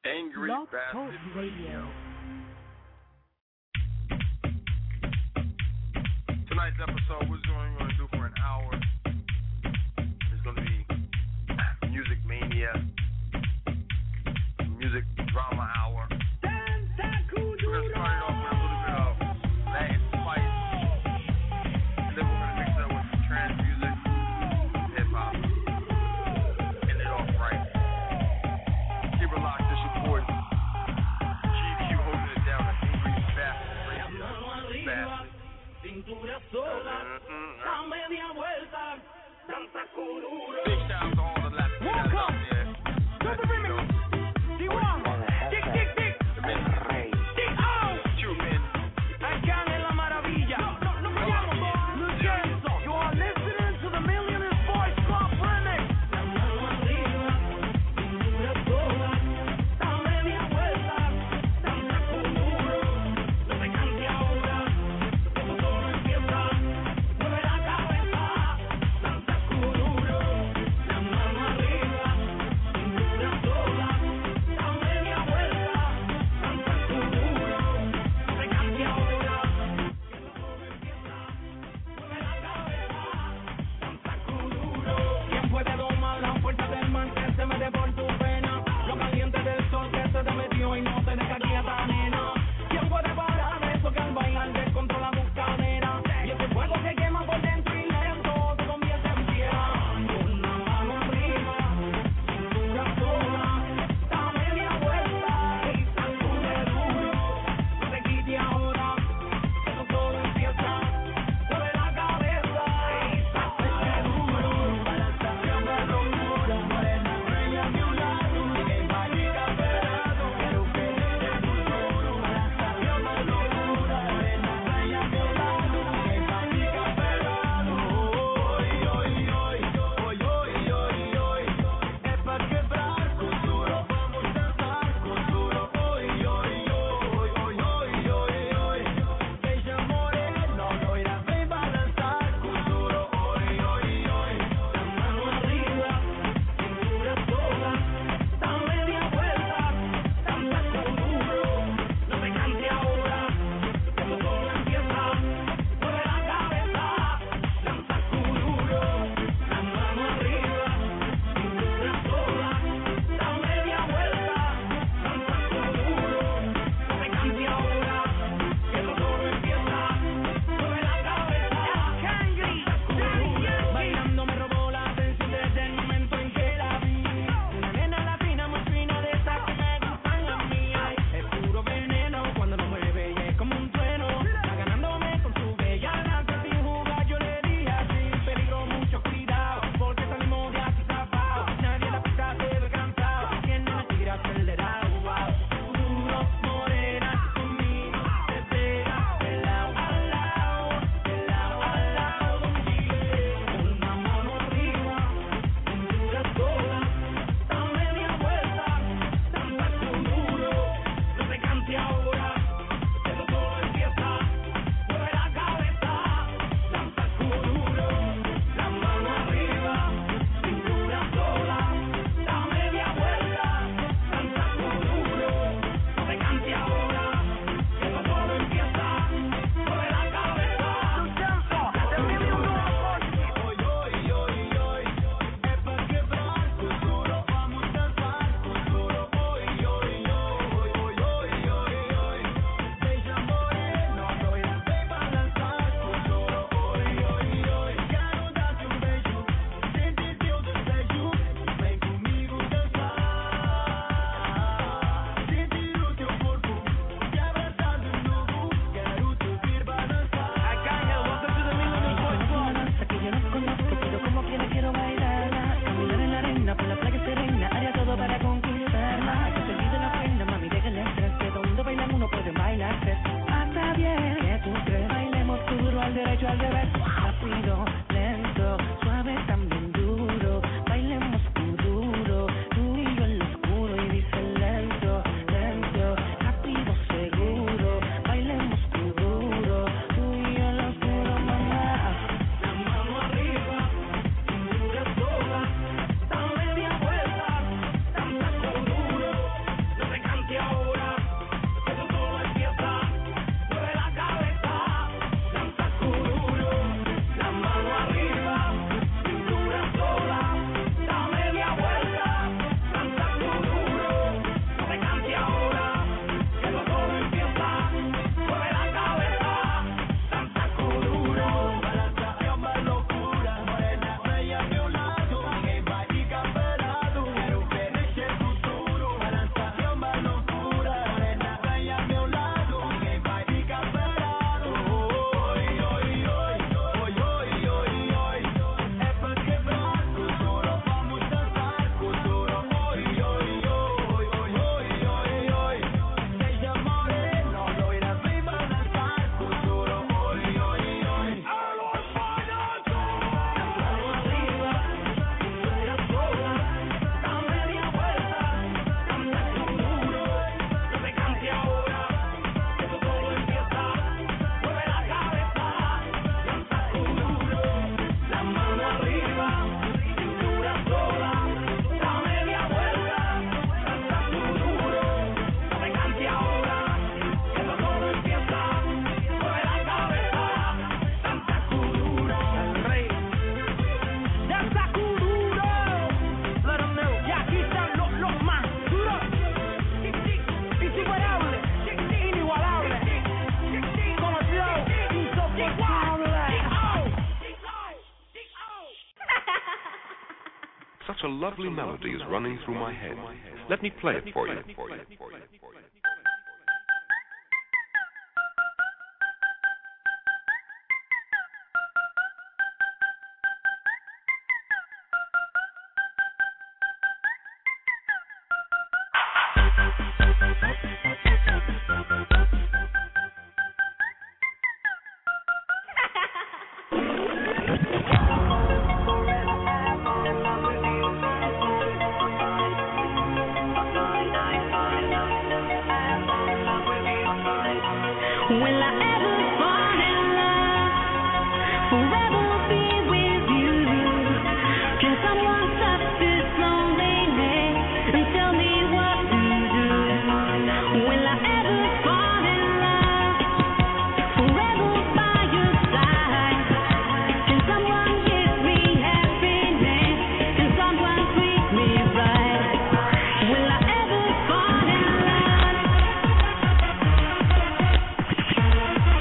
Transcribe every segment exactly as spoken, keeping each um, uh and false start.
Angry Blog Bastard Talk Radio. Tonight's episode, what we're going to do for an hour is going to be Music Mania, Music Drama Hour. We're going to start it off with a little bit of Latin spice, and then we're going to mix it up with some trance music, hip hop, end it off right. Keep it locked, this your boy G Q holding it down at Angry Bastard Radio. Bastard. Cintura sola, da media vuelta, danza con duro. Big shout out to all the Latinas out there. To the remix. D one. Such a lovely melody is running through my head. Let me play it for you. Will I ever fall in love? Forever be with you. Can someone touch this loneliness and tell me what to do? Will I ever fall in love? Forever by your side. Can someone give me happiness? Can someone treat me right? Will I ever fall in love?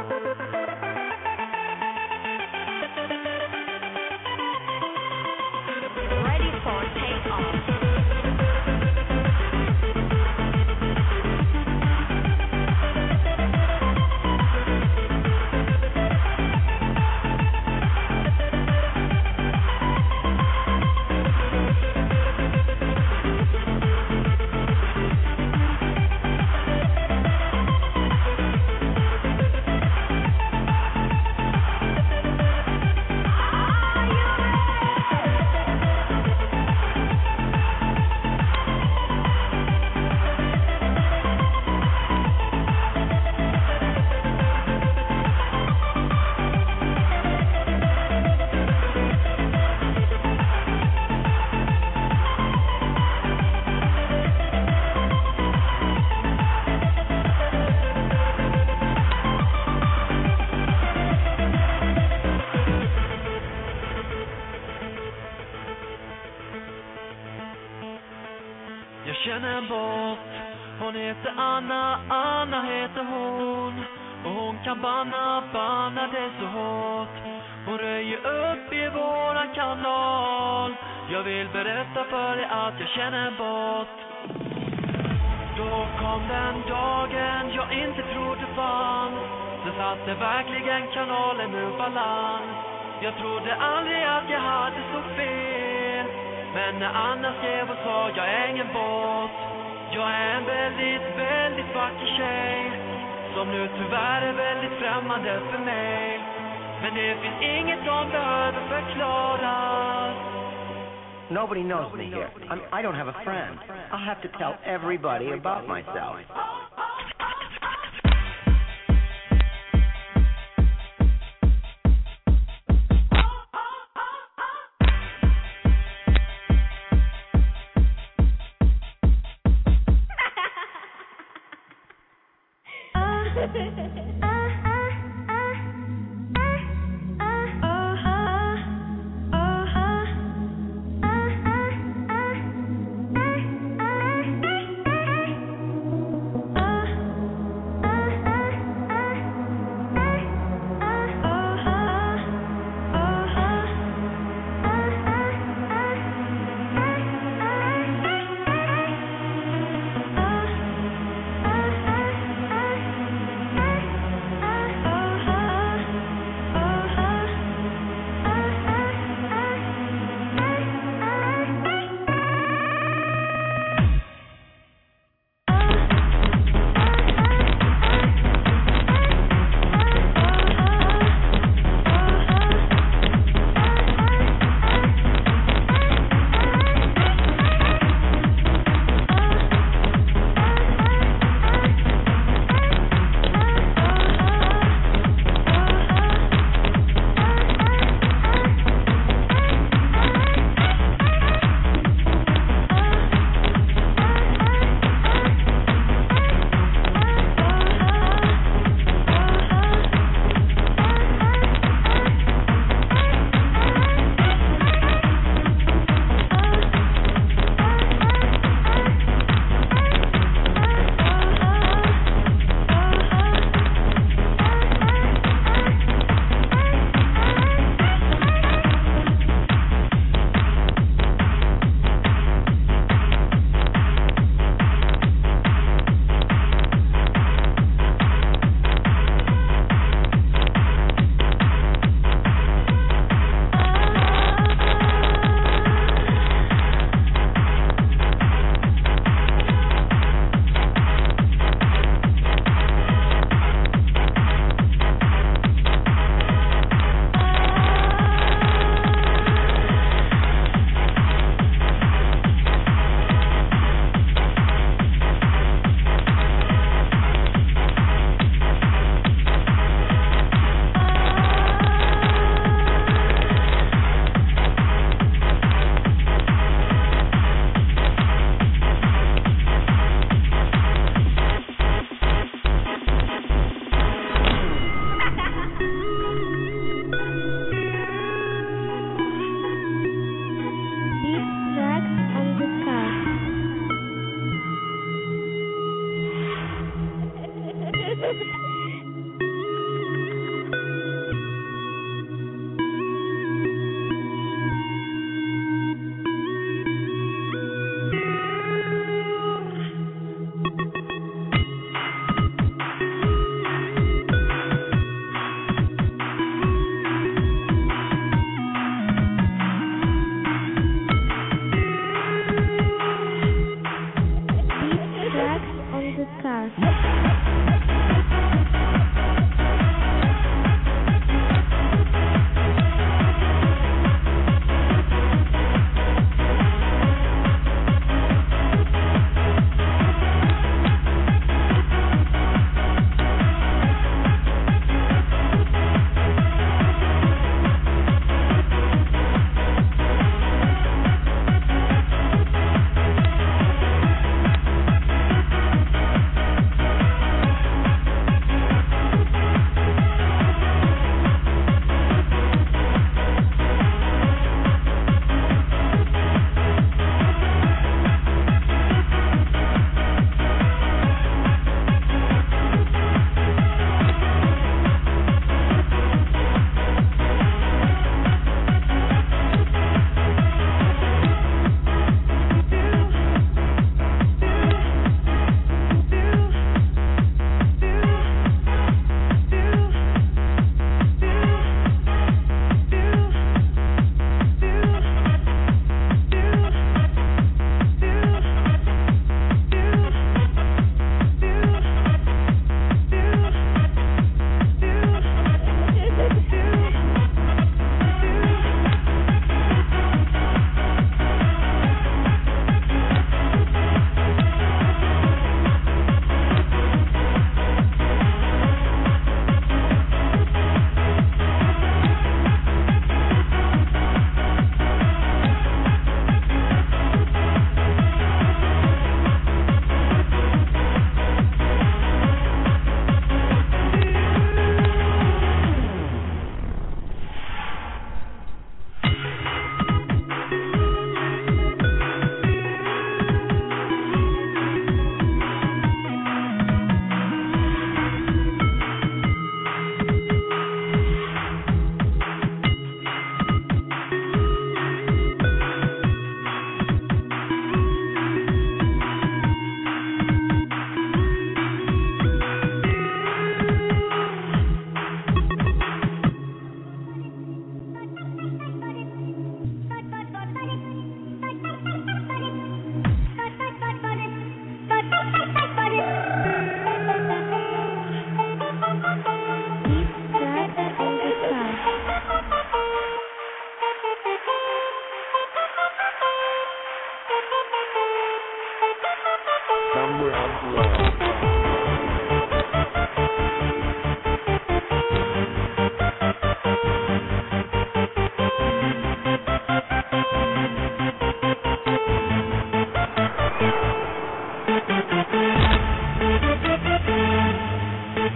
Ready for takeoff. Jag känner en bort. Hon heter Anna, Anna heter hon. Och hon kan banna, banna det så hårt. Hon röjer upp i våran kanal. Jag vill berätta för dig att jag känner en bort. Då kom den dagen jag inte trodde fanns. Sen satte verkligen kanalen ur balans. Jag trodde aldrig att jag hade så fel. Men när Anna skrev och sa jag är ingen bort. Jag är en väldigt, väldigt vacker tjej. Som nu tyvärr är väldigt främmande för mig. Men det finns inget som behöver förklaras. Nobody knows me here. I'm, I don't have a friend. I'll have to tell everybody about myself.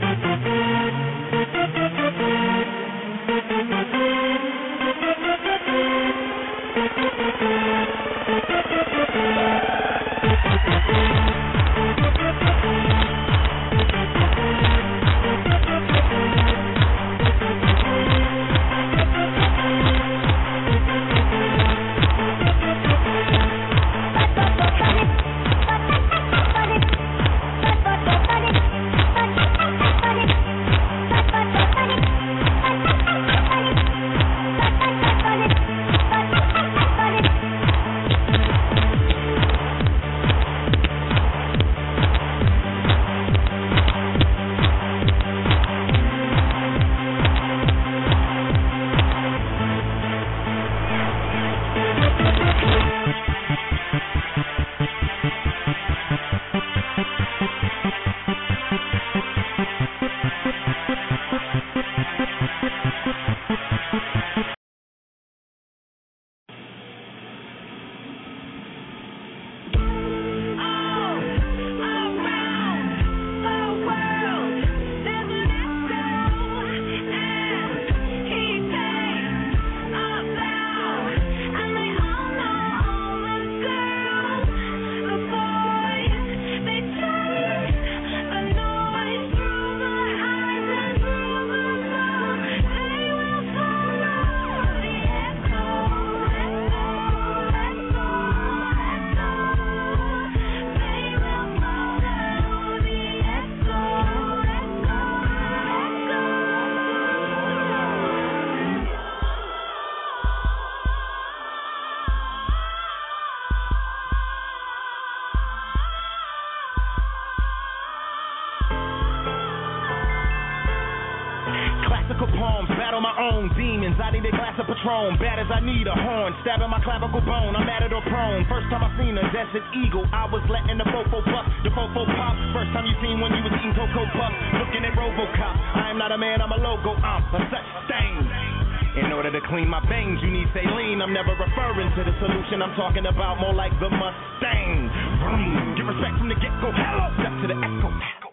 Classical poems, battle my own demons. I need a glass of Patron, bad as I need a horn. Stabbing my clavicle bone, I'm at it or prone. First time I seen a desert eagle, I was letting the fofo puff, the fofo pop. First time you seen when you was eating Cocoa Puff, looking at Robocop. I am not a man, I'm a logo, I'm a such stain. In order to clean my veins, you need saline. I'm never referring to the solution, I'm talking about more like the Mustang. Vroom. Get respect from the get-go, hello, step to the echo.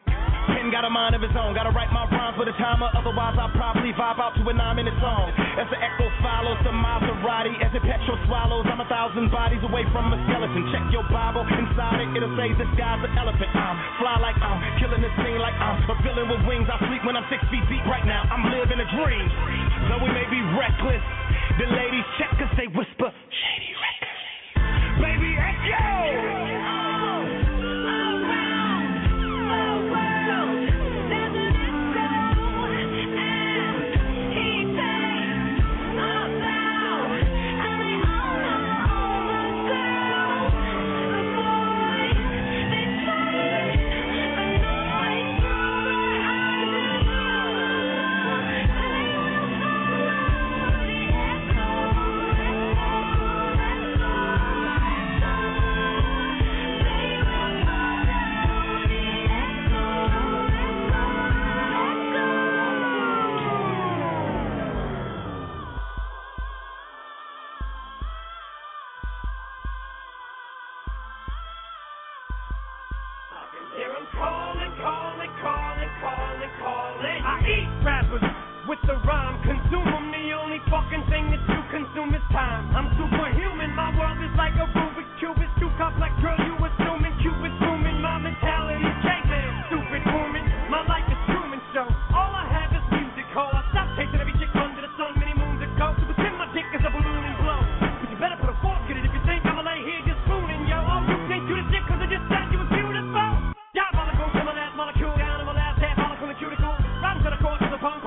Pen got a mind of his own, gotta write my rhymes with a timer, otherwise I'll probably vibe out to a nine-minute song. As the echo follows the Maserati, as the petrol swallows, I'm a thousand bodies away from a skeleton. Check your Bible, inside it, it'll say this guy's an elephant. I'm fly like I'm killing this scene like I'm a villain with wings. I sleep when I'm six feet deep right now, I'm living a dream. Though we may be reckless, the ladies check us, they whisper, Shady Records. Baby, echo! Riding to the course of the punk.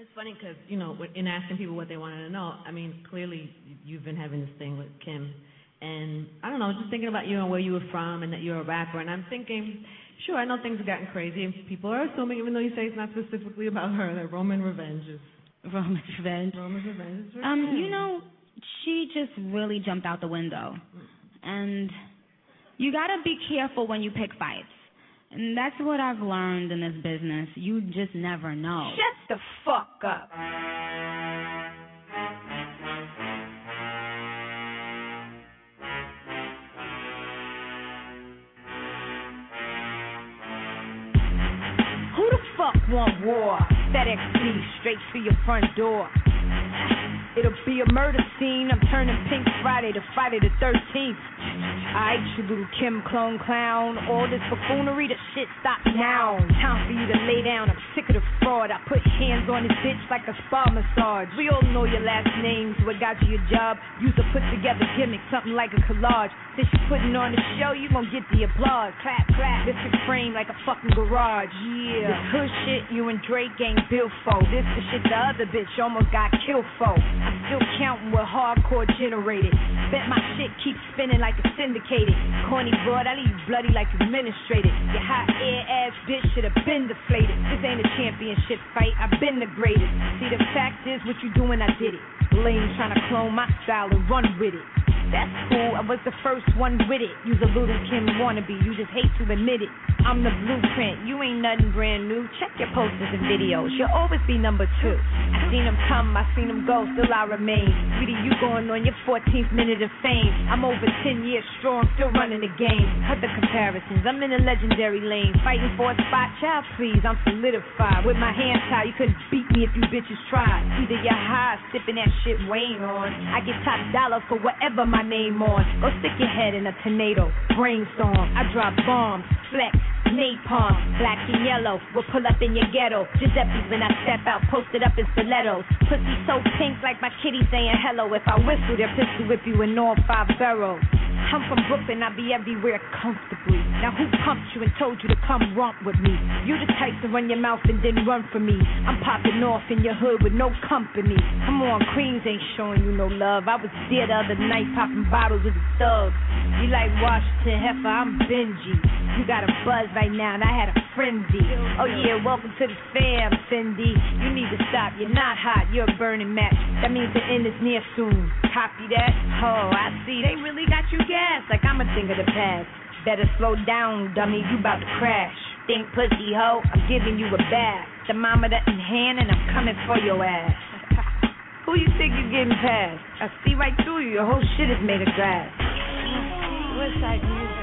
It's funny because, you know, in asking people what they wanted to know, I mean, clearly you've been having this thing with Kim. And I don't know, just thinking about you and where you were from and that you're a rapper. And I'm thinking, sure, I know things have gotten crazy. And people are assuming, even though you say it's not specifically about her, that Roman Revenge is. Roman's Revenge. Roman's Revenge is Um, revenge. you know, she just really jumped out the window. And you got to be careful when you pick fights. And that's what I've learned in this business. You just never know. Shut the fuck up. Who the fuck want war? FedEx B straight to your front door. It'll be a murder scene. I'm turning pink Friday to Friday the thirteenth. Alright, you little Kim clone clown. All this buffoonery, the shit stop now. Time for you to lay down. I'm sick of the fraud. I put hands on this bitch like a spa massage. We all know your last names. What got you your job? Use a put together gimmick, something like a collage. Since you putting on the show, you gon' get the applause. Clap, clap. Lift your frame like a fucking garage. Yeah. This hood shit you and Drake ain't built for. This the shit the other bitch almost got killed for. I'm still counting what hardcore generated. Bet my shit keeps spinning like it's syndicated. Corny broad, I leave you bloody like administrated. Your hot air ass bitch should have been deflated. This ain't a championship fight, I've been the greatest. See, the fact is, what you doing, I did it. Lame trying to clone my style and run with it. That's cool, I was the first one with it. You's a little Kim wannabe, you just hate to admit it. I'm the blueprint, you ain't nothing brand new. Check your posters and videos, you'll always be number two. I seen them come, I seen them go, still I remain. Sweetie, you going on your fourteenth minute of fame. I'm over ten years strong, still running the game. Cut the comparisons, I'm in a legendary lane. Fighting for a spot, child please, I'm solidified. With my hands tied, you couldn't beat me if you bitches tried. Either you're high, sipping that shit Wayne on. I get top dollar for whatever my name on. Go stick your head in a tornado, brainstorm. I drop bombs, flex, napalm, black and yellow. We'll pull up in your ghetto. Giuseppe's when I step out, posted up in stilettos. Pussy so pink like my kitty saying hello. If I whistle, they'll pistol whip you in all five barrels. I'm from Brooklyn, I be everywhere comfortably. Now who pumped you and told you to come romp with me? You the type to run your mouth and then run from me. I'm popping off in your hood with no company. Come on, Queens ain't showing you no love. I was there the other night popping bottles with the thugs. You like Washington Heifer, I'm Benji. You got a buzz right now and I had a frenzy. Oh yeah, welcome to the fam, Cindy. You need to stop, you're not hot, you're a burning match. That means the end is near soon. Copy that? Oh, I see, they really got you gas like I'm a thing of the past. Better slow down, dummy, you about to crash. Think pussy hoe, I'm giving you a bath. Thermometer in hand and I'm coming for your ass. Who you think you getting past? I see right through you, your whole shit is made of glass. What's that music?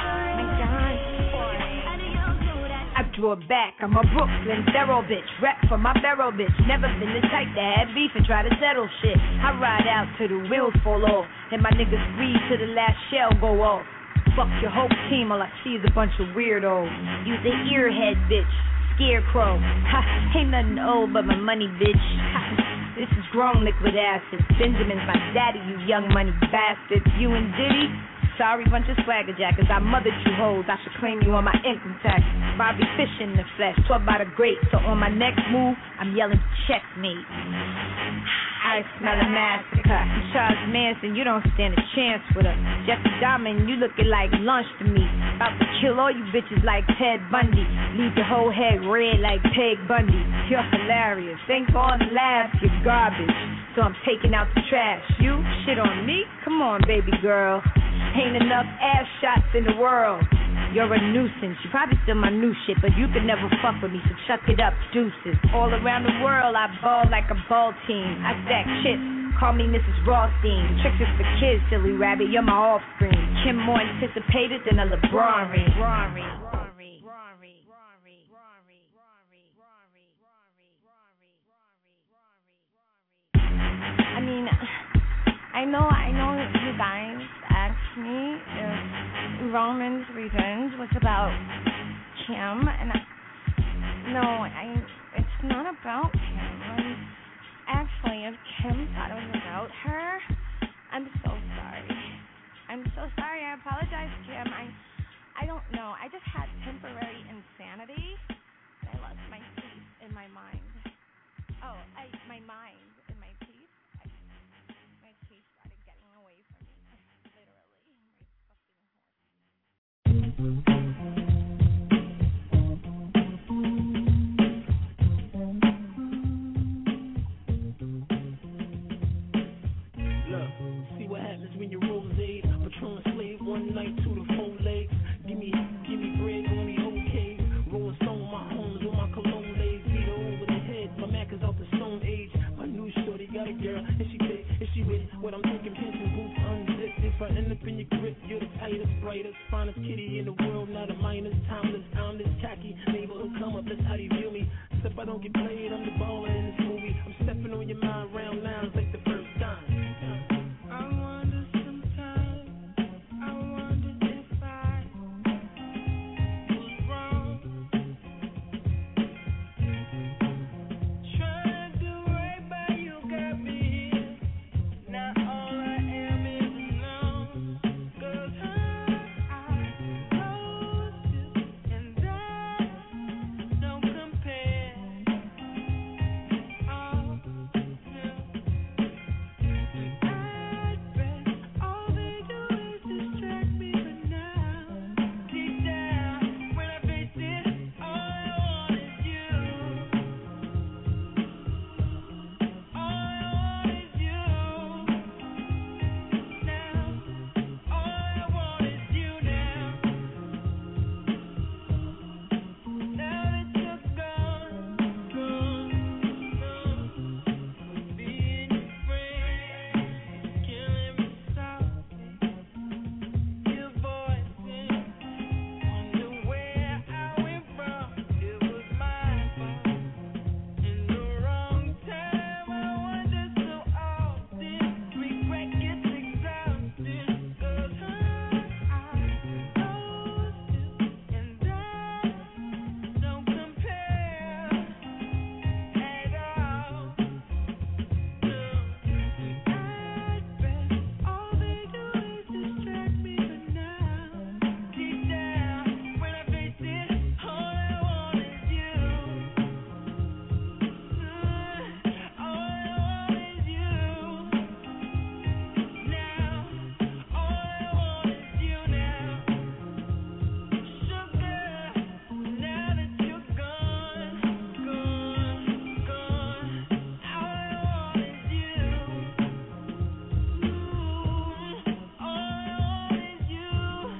I drew it back, I'm a Brooklyn thorough bitch. Rap for my barrel bitch. Never been the type to have beef and try to settle shit. I ride out till the wheels fall off and my niggas squeeze till the last shell go off. Fuck your whole team, all I see is a bunch of weirdos. Use an earhead bitch, scarecrow. Ha, ain't nothing old but my money bitch. Ha, this is grown liquid acid. Benjamin's my daddy, you young money bastard. You and Diddy? Sorry, bunch of swagger jackers. I mothered you hoes. I should claim you on my income tax. Bobby Fish in the flesh, taught by the great. So on my next move, I'm yelling checkmate. I smell a massacre. Charles Manson, you don't stand a chance with her. Jeffrey Dahmer, you looking like lunch to me. About to kill all you bitches like Ted Bundy. Leave your whole head red like Peg Bundy. You're hilarious. Thanks for all the laughs, you're garbage. So I'm taking out the trash. You shit on me? Come on, baby girl. Ain't enough ass shots in the world. You're a nuisance. You probably still my new shit, but you could never fuck with me, so chuck it up, deuces. All around the world, I ball like a ball team. I stack chips. Call me Missus Rothstein. Tricks is for kids, silly rabbit. You're my offspring. Kim more anticipated than a LeBron ring. I mean, I know, I know you guys asked me if Roman's Revenge was about Kim, and I, no, I, it's not about Kim. I'm, actually, if Kim thought it was about her, I'm so sorry. I'm so sorry. I apologize, Kim. I, I don't know. I just had temporary insanity, and I lost my peace in my mind. Oh, I, my mind and my teeth. I, my teeth started getting away from me. Literally, my fucking Look, see what happens when you rose Patron slave one night to the four legs. Give me, give me bread on the okay. Rolling stone, my homes on my cologne legs. Beat her over the head, my Mac is out the stone age. My new shorty got a girl, and she thick, and she with what I'm thinking, pinching boots unzipped. If I end up in your grip, you're the tightest, brightest, finest kitty in the world, not a minus, timeless, timeless, tacky. Neighborhood come up, that's how they view me. Except I don't get played, I'm the baller in this movie. I'm stepping on your mind round nines like the first time. I wonder sometimes, I wonder if I was wrong. Trying to do right by you got me here. Now all I am is alone. 'Cause I, I lost you, and that don't compare. Oh, no. All they do is distract me, but now, deep down, when I face it, all I want is you. All I want is you. Now, all I want is you now. Now that you're gone, gone, gone, being your friend, killing me softly. Your voice wonder where I went wrong. It was my fault. In the wrong time, I wonder so often. Regret gets exhausted. 'Cause I, I lost you, and that don't compare at all. No, at best, all they do is distract me, but now, deep down, when I face it, all I want is you. All I want is you. Now, all I want is you now. Sugar, now that you're gone, gone, gone, all I want is you. All I want is you.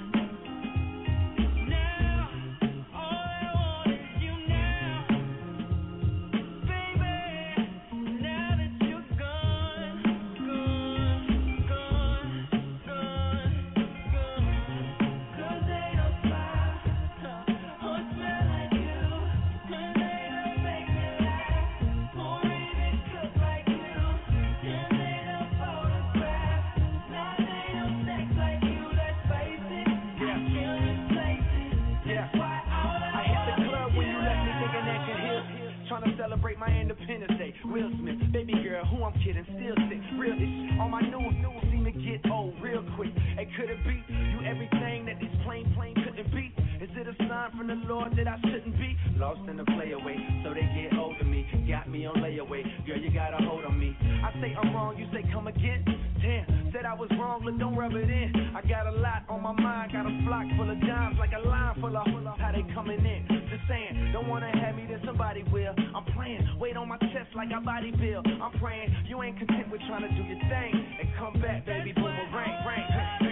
Now, all I want is you now. Baby, now that you're gone, gone, gone, gone, gone. 'Cause they don't smile or smell like you, and they don't make me laugh or even cook like you, and they don't photograph, now they don't sex like you. Let's face it, I kill your places. That's why all I hit the club when you left me thinking that could heal. Trying to celebrate my Independence Day. Will Smith, baby girl, who I'm kidding, still sick. Real ish on my new news seem to get old real quick. Hey, could it be you everything that these plain plain couldn't be? Is it a sign from the Lord that I shouldn't be? Lost in the playaway, so they get hold of me. Got me on layaway, girl, you got a hold on me. I say I'm wrong, you say come again. Damn, said I was wrong, look, don't rub it in. I got a lot on my mind, got a flock full of dimes, like a line full of how they coming in. Just saying, don't wanna have me, then somebody will. I'm playing, weight on my chest like a body bill. I'm praying, you ain't content with trying to do your thing. And come back, baby, boomerang, ring, ring.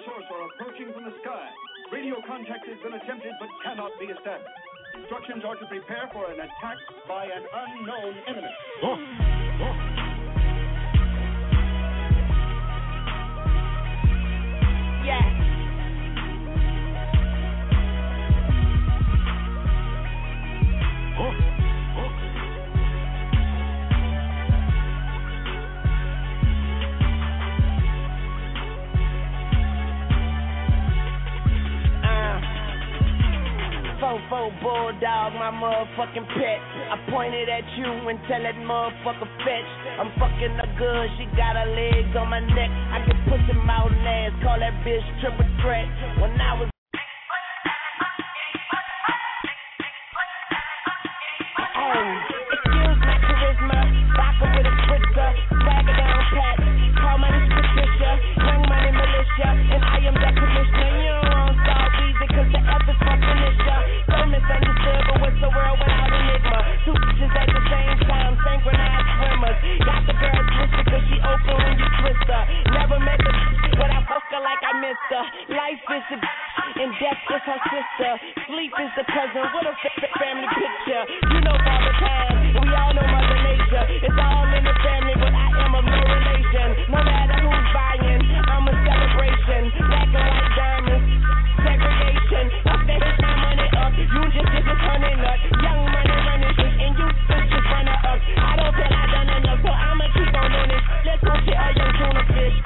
source are approaching from the sky. Radio contact has been attempted but cannot be established. Instructions are to prepare for an attack by an unknown enemy. Oh. Oh. Yeah. Oh. Fofo bulldog, my motherfucking pet. I pointed at you and tell that motherfucker fetch. I'm fucking her good, she got her legs on my neck. I can pussy mouth and ass, call that bitch triple threat. When I was oh, excuse my charisma, vodka with a spritzer, swagger down pat. Call my name Patricia, young money militia, and I am the commissioner. You don't want solve easy, cause the F is my finisher. So misunderstood, but what's the world without enigma? Two bitches at the same time, synchronized swimmers. Got the girl twisted cause she open when you twist her. Never met the but I fuck her like I missed her. Life is the and death is her sister. Sleep is the cousin with a f- family picture. You know Father Time, we all know Mother Nature. It's all in the family, but I am of no relation. No matter who's buying, I'm a celebration. Black and white diamonds, segregation. Fuck that shit, my money up. You just just a honey nut. Young money running shit, and you just just runner up. I don't feel I done enough, so I'ma keep on doing this. Let's go get a young tuna fish.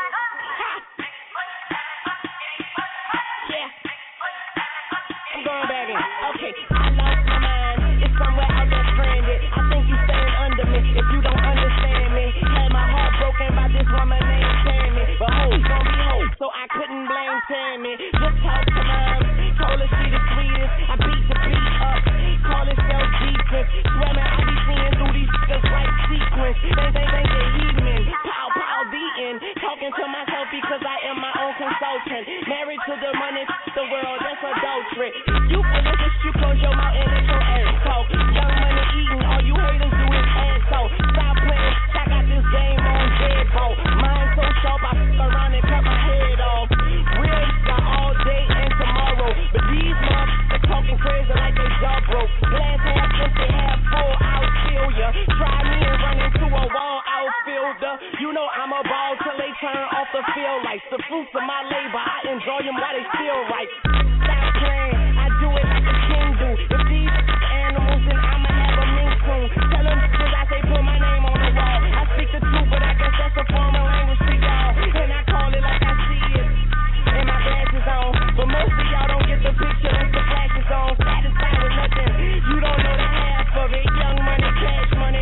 I'm going back in. Okay, I lost my mind. It's somewhere out there stranded. I think you staying under me if you don't understand me. Had my heart broken by this woman named Tammy. But hoes gon' be hoes, so I couldn't blame Tammy. Just talk to mom. Told her she the sweetest. I beat the beat up. Call it self-defense. Swear man, I be seeing through these niggas like sequence. They think they get heathen. Pow, pow, beating. Talking to myself because I am my own consultant. Married to the money, the world, that's adultery. You foolish if you close your mouth and let your ass talk. Young money eating, all you haters do is asshole. Stop playing, I got this game on deadbolt. Mine so sharp, I f*** around and cut my head off. Real got all day and tomorrow. But these motherfuckers talking crazy like they jaw broke. Glass half empty, half full, I'll kill ya. Try me and run into a wall, outfielder. You know I'm a ball till they turn off the field lights. The fruits of my labor, I enjoy them while they still right. Stop playing, I do it like a king do. If these animals, then I'ma have a mink soon. Tell them cause I say put my name on the wall. I speak the truth, but I guess that's a form of language to y'all. And I call it like I see it. And my glasses on. But most of y'all don't get the picture unless the flash is on. Satisfied with nothing. You don't know the half of it. Young money, cash money.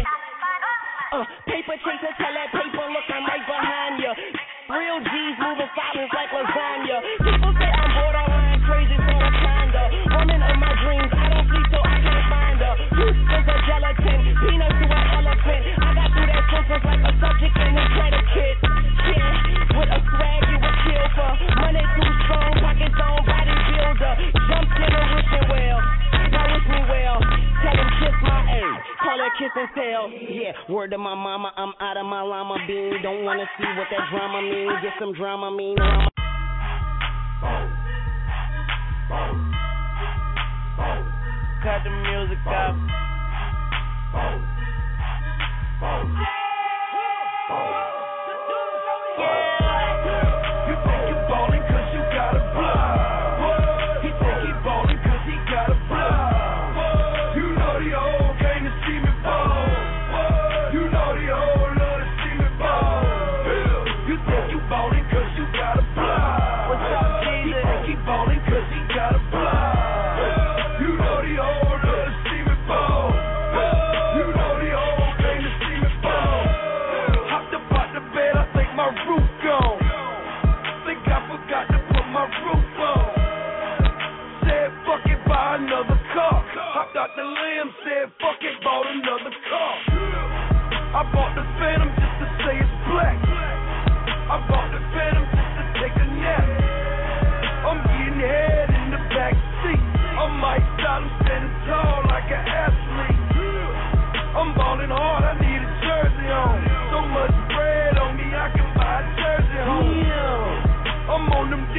Uh, paper chaser, tell that paper, look, I'm right behind ya. Real G's moving silence like lasagna. People say I'm borderline crazy, sort of kinda. Woman of my dreams, I don't sleep so I can't find her. You is a gelatin, peanut to an elephant. I got through that sentence like a subject and a predicate. Yeah, with a swag you would kill for. Money too strong, pockets on, bodybuilder. Jumped in a wishing well. Now wish me well. Tell him kiss my ass. Call it kiss and tell. Yeah, word to my mama, I'm out of my llama bean. Don't wanna see what that drama means. Get some drama mean. Drama. Cut the music up. You think you ballin' cause you got a block. He think he ballin' cause he got a block. You know the old came to see me ball. You know the old love to see me ball. You think you ballin' cause you got a block. What's up, Jesus? He think he ballin' cause he got a block. You know the old love to see me ball. You know the old came to see me ball. Hopped up out the bed, I think my roof gone. Think I forgot to put my roof on. Said fuck it, buy another car. Hopped out the limb, said fuck it, bought another car. I bought the Phantom just to say it's black. I bought the Phantom just to take a nap. I'm getting head in the back seat. I'm Mike Style, I'm standing tall like an athlete. I'm ballin' hard, I need a jersey on. So much bread on me, I can buy a jersey home. I'm on them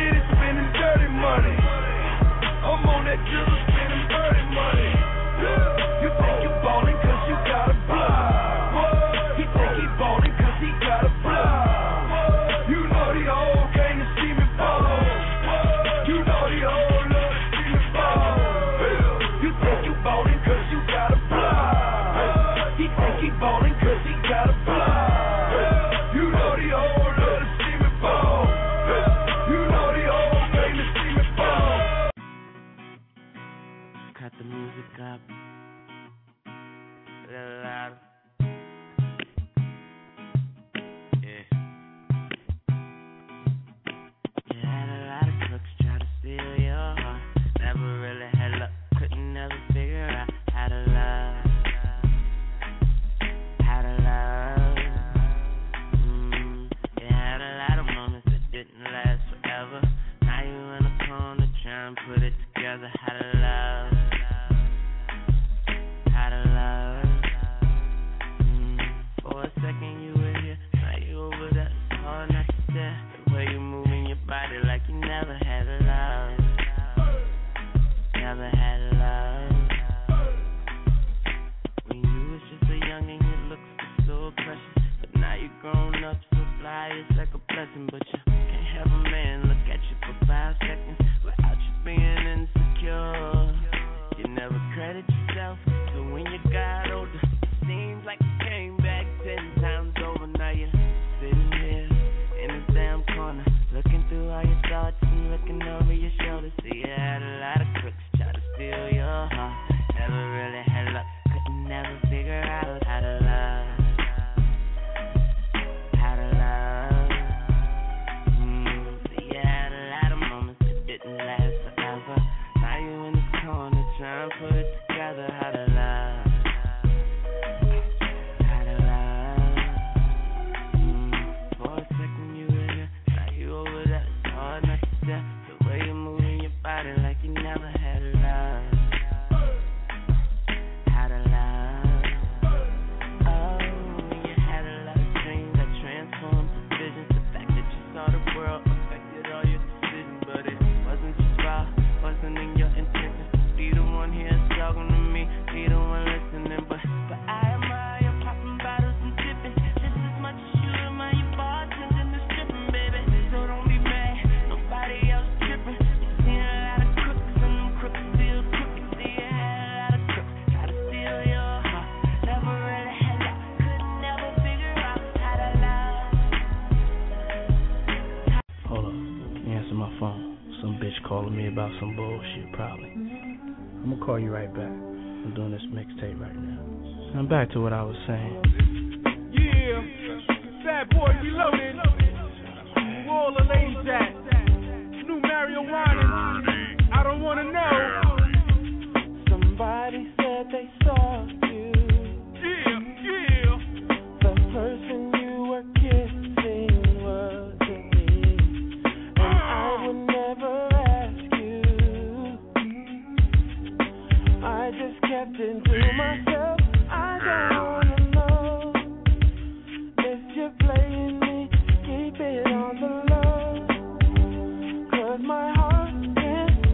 wake up. A little louder. Yeah. You had a lot of crooks try to steal your heart. Never really had luck, couldn't never figure out how to love. How to love. Mm. You had a lot of moments that didn't last forever. Now you in a corner trying to put it together. How to love. How to love. Mm. For a second you were here, now you over there. It's hard not to stare. The way you moving your body like you never had a love. Never had a love. When you was just a youngin', you looked so precious. But now you grown up, so fly, it's like a blessing. But you can't have a man look at you for five seconds without you being insecure. You never credit yourself, so when you got older, it seems like you came back ten times over. Now you're sitting here in this damn corner, looking through all your thoughts and looking over your shoulder. See, you had a lot of crooks try to steal your heart. Never really had luck, couldn't never figure out how to love. How to love. Mm. See, you had a lot of moments that didn't last forever. Now you in this corner trying to put it together. How to love. How to love. Mm. For a second you were here, now you over there. It's hard not to tell the way you're moving your body like you never had a love. How to love. Oh, you had a lot of dreams that transformed to visions. The fact that you saw the world affected all your decisions, but it wasn't your fault, wasn't in your intentions to be the one here talking to me, be the one listening. But but I admire you popping bottles and tipping just as much as you admire your bartending and stripping, baby. So don't be mad, nobody else tripping. You seen a lot of crooks and them crooks still crooked. See, you had a lot of crooks try to steal your heart. Never really had luck, could never figure out how to love. Hold up, answer my phone. Some bitch calling me about some bullshit, probably. I'm gonna call you right back. I'm doing this mixtape right now. I'm back to what I was saying. Yeah, Bad Boy Reloaded. Where all the ladies at? New marijuana. I don't wanna know. Somebody said they saw you. Yeah, yeah. The person you were kissing wasn't me. And I would never ask you. I just kept it to myself. I don't wanna know if you're playing me. Keep it on the low. 'Cause my heart can't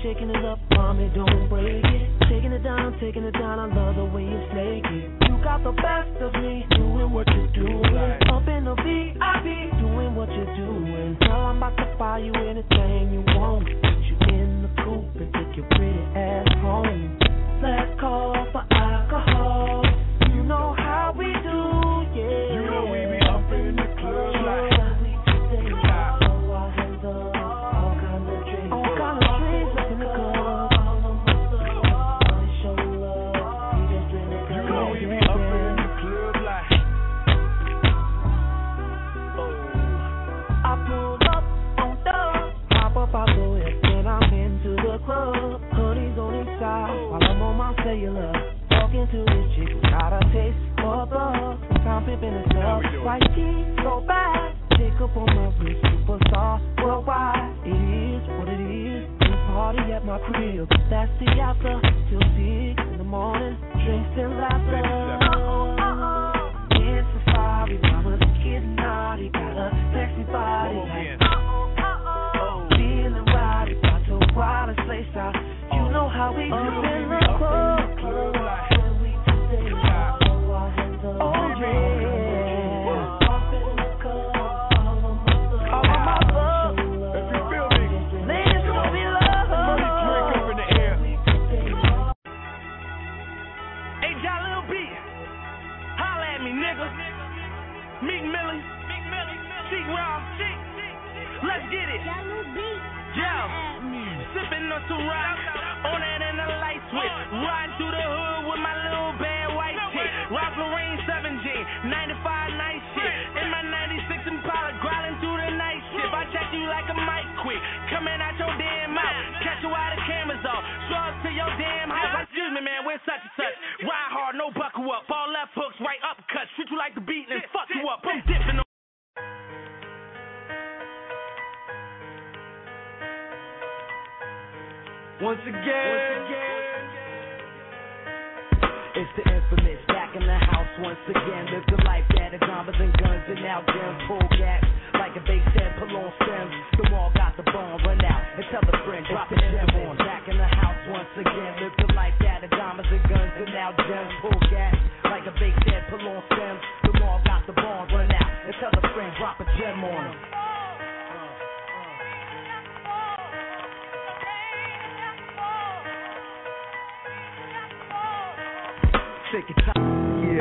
shaking it up, mommy, don't break it. Taking it down, taking it down, I love the way you snake it. You got the best of me, doing what you're doing. Up in the V I P, doing what you're doing. Girl, I'm about to buy you anything you want. Put you in the coupe and take your pretty ass home. Let's call for alcohol. You know how we do, yeah. You know we be up in the club like. Cellular, talking to this chick, got a taste for the time pimping this up. White tea, so bad, pick up on my wrist, superstar worldwide. It is what it is. We party at my crib, that's the after till six in the morning. Drinks and laughter. It's a sorry, mama's getting naughty, got a sexy body. Like, feeling right, about to wild and place out. You know how we do in the club. Let's get it. Yo, sipping on some rock, on that and the light switch. Riding through the hood with my little bad white chick. Ralph Lauren seven G, ninety-five night shit. In my ninety-six Impala, growling through the night shift. I check you like a mic quick, coming out your damn mouth. Catch you while the cameras off, shrug to your damn house. Excuse me, man, where's such and such? Ride hard, no buckle up. All left hooks, right uppercuts. Treat you like the beat and fuck you up. I'm dipping on. Once again, Once again, it's the infamous back in the house once again. Live the life that is diamonds and guns and now gems. Pull gas like a big said, pull on stems. The mall got the bomb, run out and tell a friend, drop a gem on. Back in the house once again. Live the life that is diamonds and guns and now gems. Pull gas like a big said, pull on stems. The mall got the bomb, run out and tell a friend, drop a gem on him. Take your time. Yeah.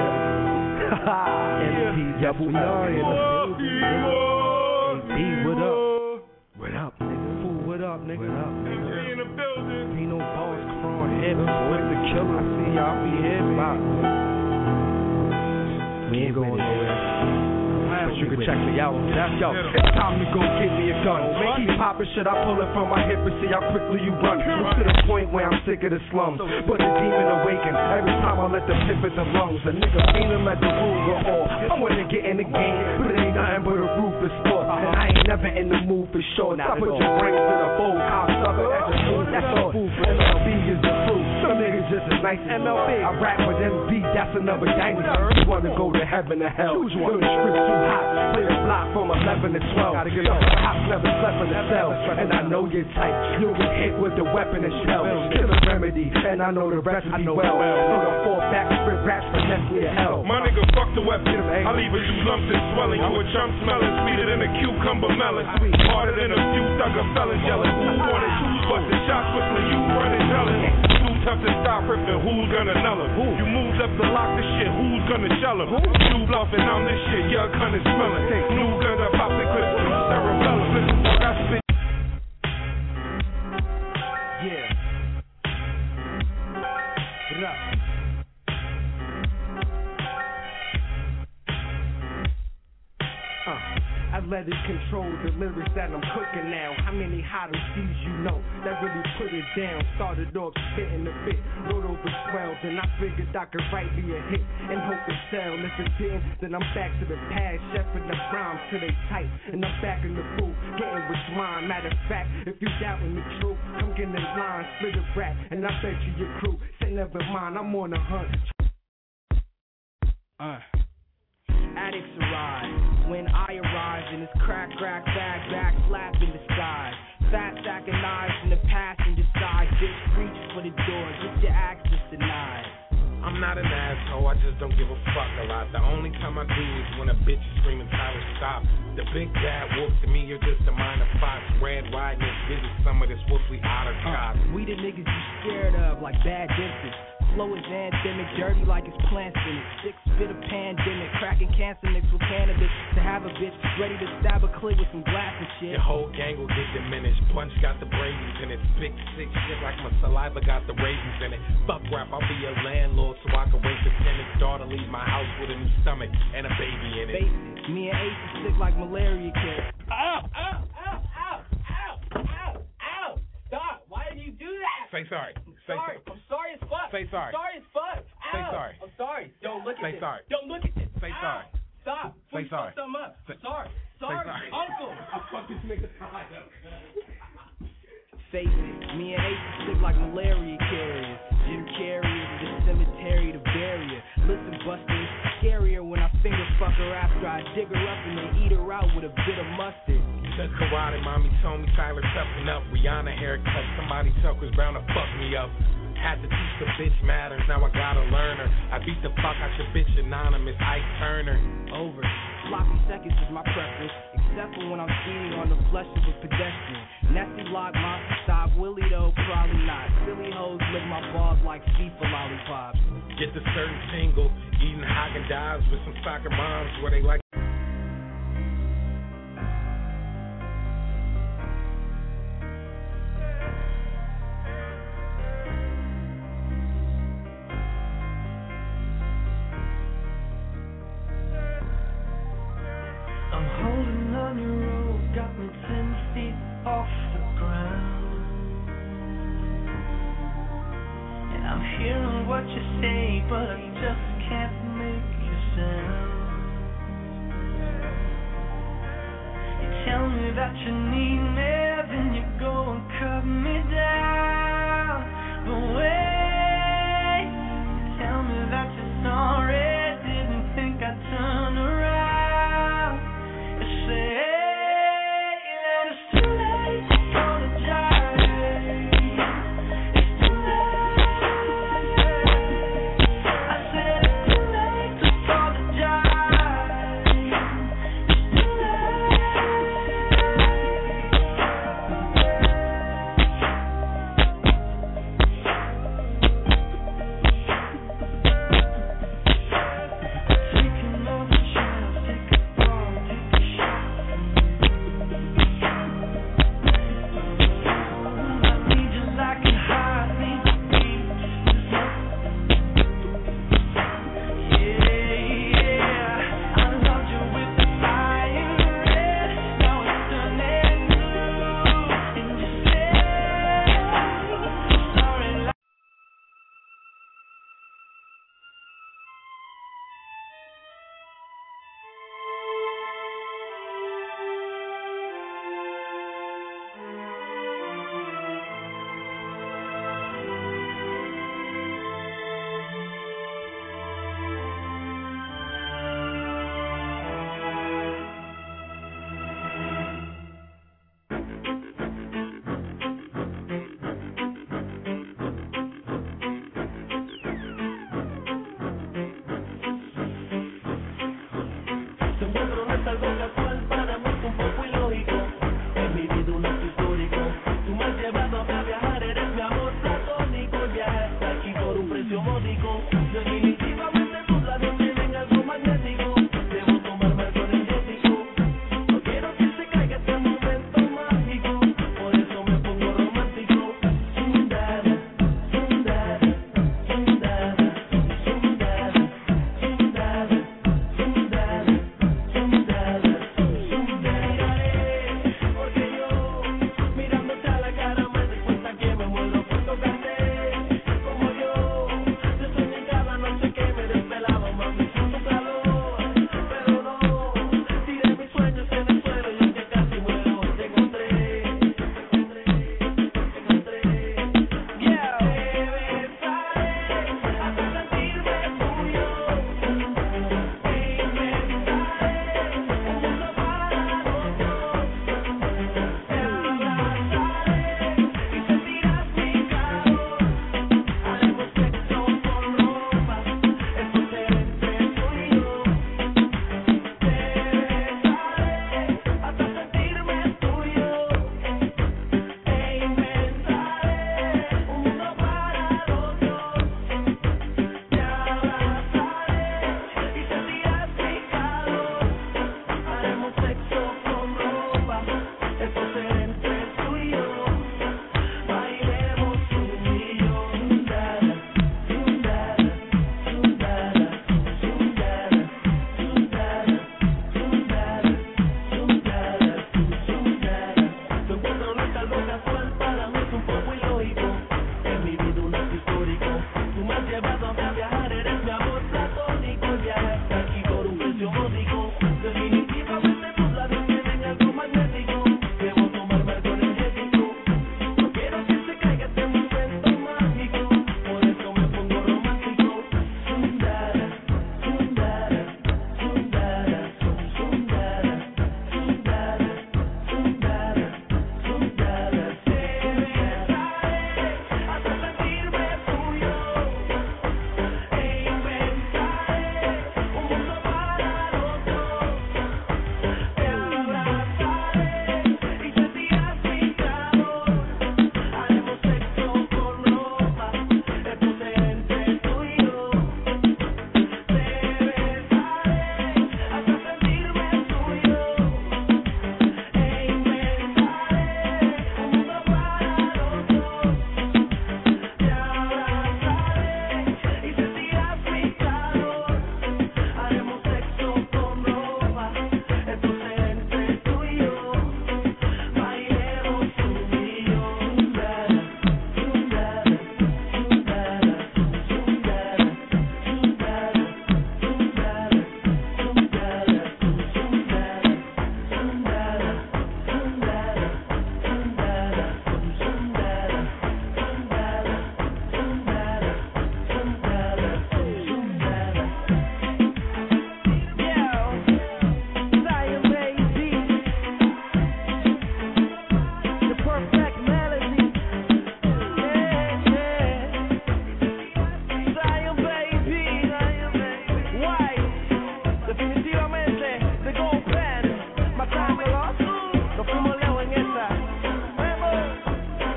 M P, yes, we are in the building. B, what up? What up, nigga? Fool, what up, nigga? What up, nigga? In the building. Pino Boss, Cron, Hip, with the killer. I see y'all be here, man. We ain't going nowhere. But you can check me out. That's yo. It's time to go get me a gun. Keep popping shit, I pull it from my hip and see how quickly you run. To the point where I'm sick of the slums. But the demon awakens every time I let them pivot the lungs. A nigga feel him at the rule of all. I wanna get in the game, but it ain't nothing but a roof of sport. And I ain't never in the mood for sure. Now put your brains to the bowl, cocksucker. That's the food, that's all. M L B is the truth. Some niggas just as nice as M L B. I rap with M D, that's another dinosaur. You wanna go to heaven or hell? Choose one. The streets too hot. Play a block from eleven to twelve. Gotta get up. Cops never slept in the cell. And I know you're tight. You'll get hit with the weapon and shell. Kill a remedy. And I know the recipe well. Know the four back spit raps for Nestle hell. My nigga, fuck the weapon. I leave a you lumps and swelling. You a chump smelling sweeter than a cucumber melon. Harder than a few thugger fellas yelling. Who wanted you? Busting shots quickly. You running telling. Too tough to stop ripping. Who's gonna null him? You moved up to lock the shit. Who's gonna shell him? You bluffing. I'm this shit. Your gun is smelling. New gun up out the clip. Cerebellum. Listen, fuck, I spit. Yeah. What up? Uh, I let it control the lyrics that I'm cooking now. How many hot O Cs you know that really put it down? Started off spitting a bit, wrote over swells, and I figured I could write me a hit and hope it sell. If it didn't, then I'm back to the past, chefing the rhymes till they tight, and I'm back in the booth, getting what's mine. Matter of fact, if you doubting the truth, I'm getting in line, split a rap, and I bet you your crew. Say never mind, I'm on a hunt. Uh. Addicts arrive when I arrive in this crack, crack, bag, back, slap in the sky. Fat sack of knives in the passenger side. bitch, reach for the door, get your access denied. I'm not an asshole, I just don't give a fuck a lot. The only time I do is when a bitch is screaming, Tyler, stop. The big bad wolf to me, you're just a minor fox. Red riding this visit, some of this wolfly otter cops. Uh, we the niggas you scared of like bad dentists. Flow is endemic, dirty like it's plant spinach. Six spit of pandemic, cracking cancer mixed with cannabis. To have a bitch ready to stab a clit with some glass and shit. Your whole gang will get diminished. Punch got the brains in it. Big sick shit like my saliva got the raisins in it. Fuck rap, I'll be a landlord so I can raise a tenant's daughter, leave my house with a new stomach and a baby in it. Basic, me and Ace is sick like malaria kid. Ow, ow, ow, ow, ow, ow, ow. Stop, why did you do that? Say sorry. Say sorry. sorry. I'm sorry as fuck. Say sorry. I'm sorry as fuck. Ow. Say sorry. I'm sorry. Don't look at Say this. sorry. Don't look at this. Say Ow. sorry. Stop. Say Please sorry. fuck something up. Say, sorry. Sorry. Say sorry. Uncle. I fucked this nigga side up. Face it, me and Ace is sick like malaria carriers. Jim Carrey to the cemetery to bury her. Listen, Buster, it's scarier when I finger fuck her after I dig her up and then eat her out with a bit of mustard. The karate mommy told me Tyler toughen up. Rihanna haircut, somebody told Chris Brown to fuck me up. Had to teach the bitch matters, now I gotta learn her. I beat the fuck out your bitch anonymous, Ike Turner. Over. Sloppy seconds is my preference, except for when I'm speeding on the flesh of a pedestrian. Nessie block, monster stop, Willie though, probably not. Silly hoes lick my balls like FIFA lollipops. Get the certain tingle, eating Haagen-Dazs with some soccer moms where they like. I'm holding on your rope, got me ten feet off the ground. And I'm hearing what you say, but I just can't make a sound. You tell me that you need me, then you go and cut me down. But wait, you tell me that you're sorry, didn't think I'd turn around.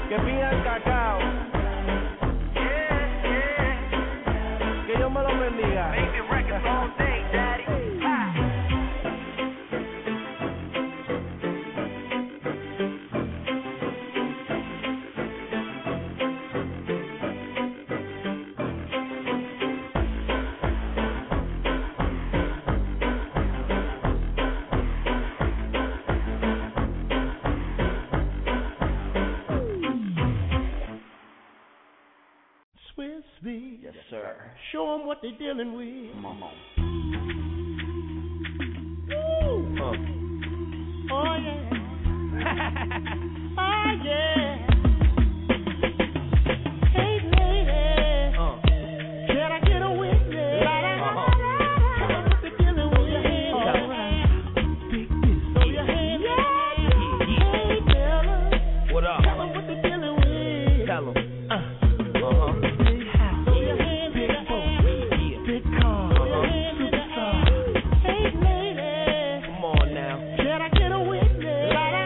Que pidan cacao. Que Dios me lo bendiga. Baby records all day, daddy. Swiss Beats. Yes, sir. Show them what they're dealing with. Come on. Woo. Uh. Oh, yeah. Oh, yeah. Hey, lady. Uh. Can I get a witness? Uh-huh. What they're dealing with. Your hands Tell 'em. all right. Big this. Throw your hands up. Hey, tell 'em. What up? Tell 'em what they're dealing with. Tell 'em. Uh. Uh-huh. Big house. Throw your hands big boat. Big car. Throw your hands superstar. Hey, lady. Come on now. Can I get a witness?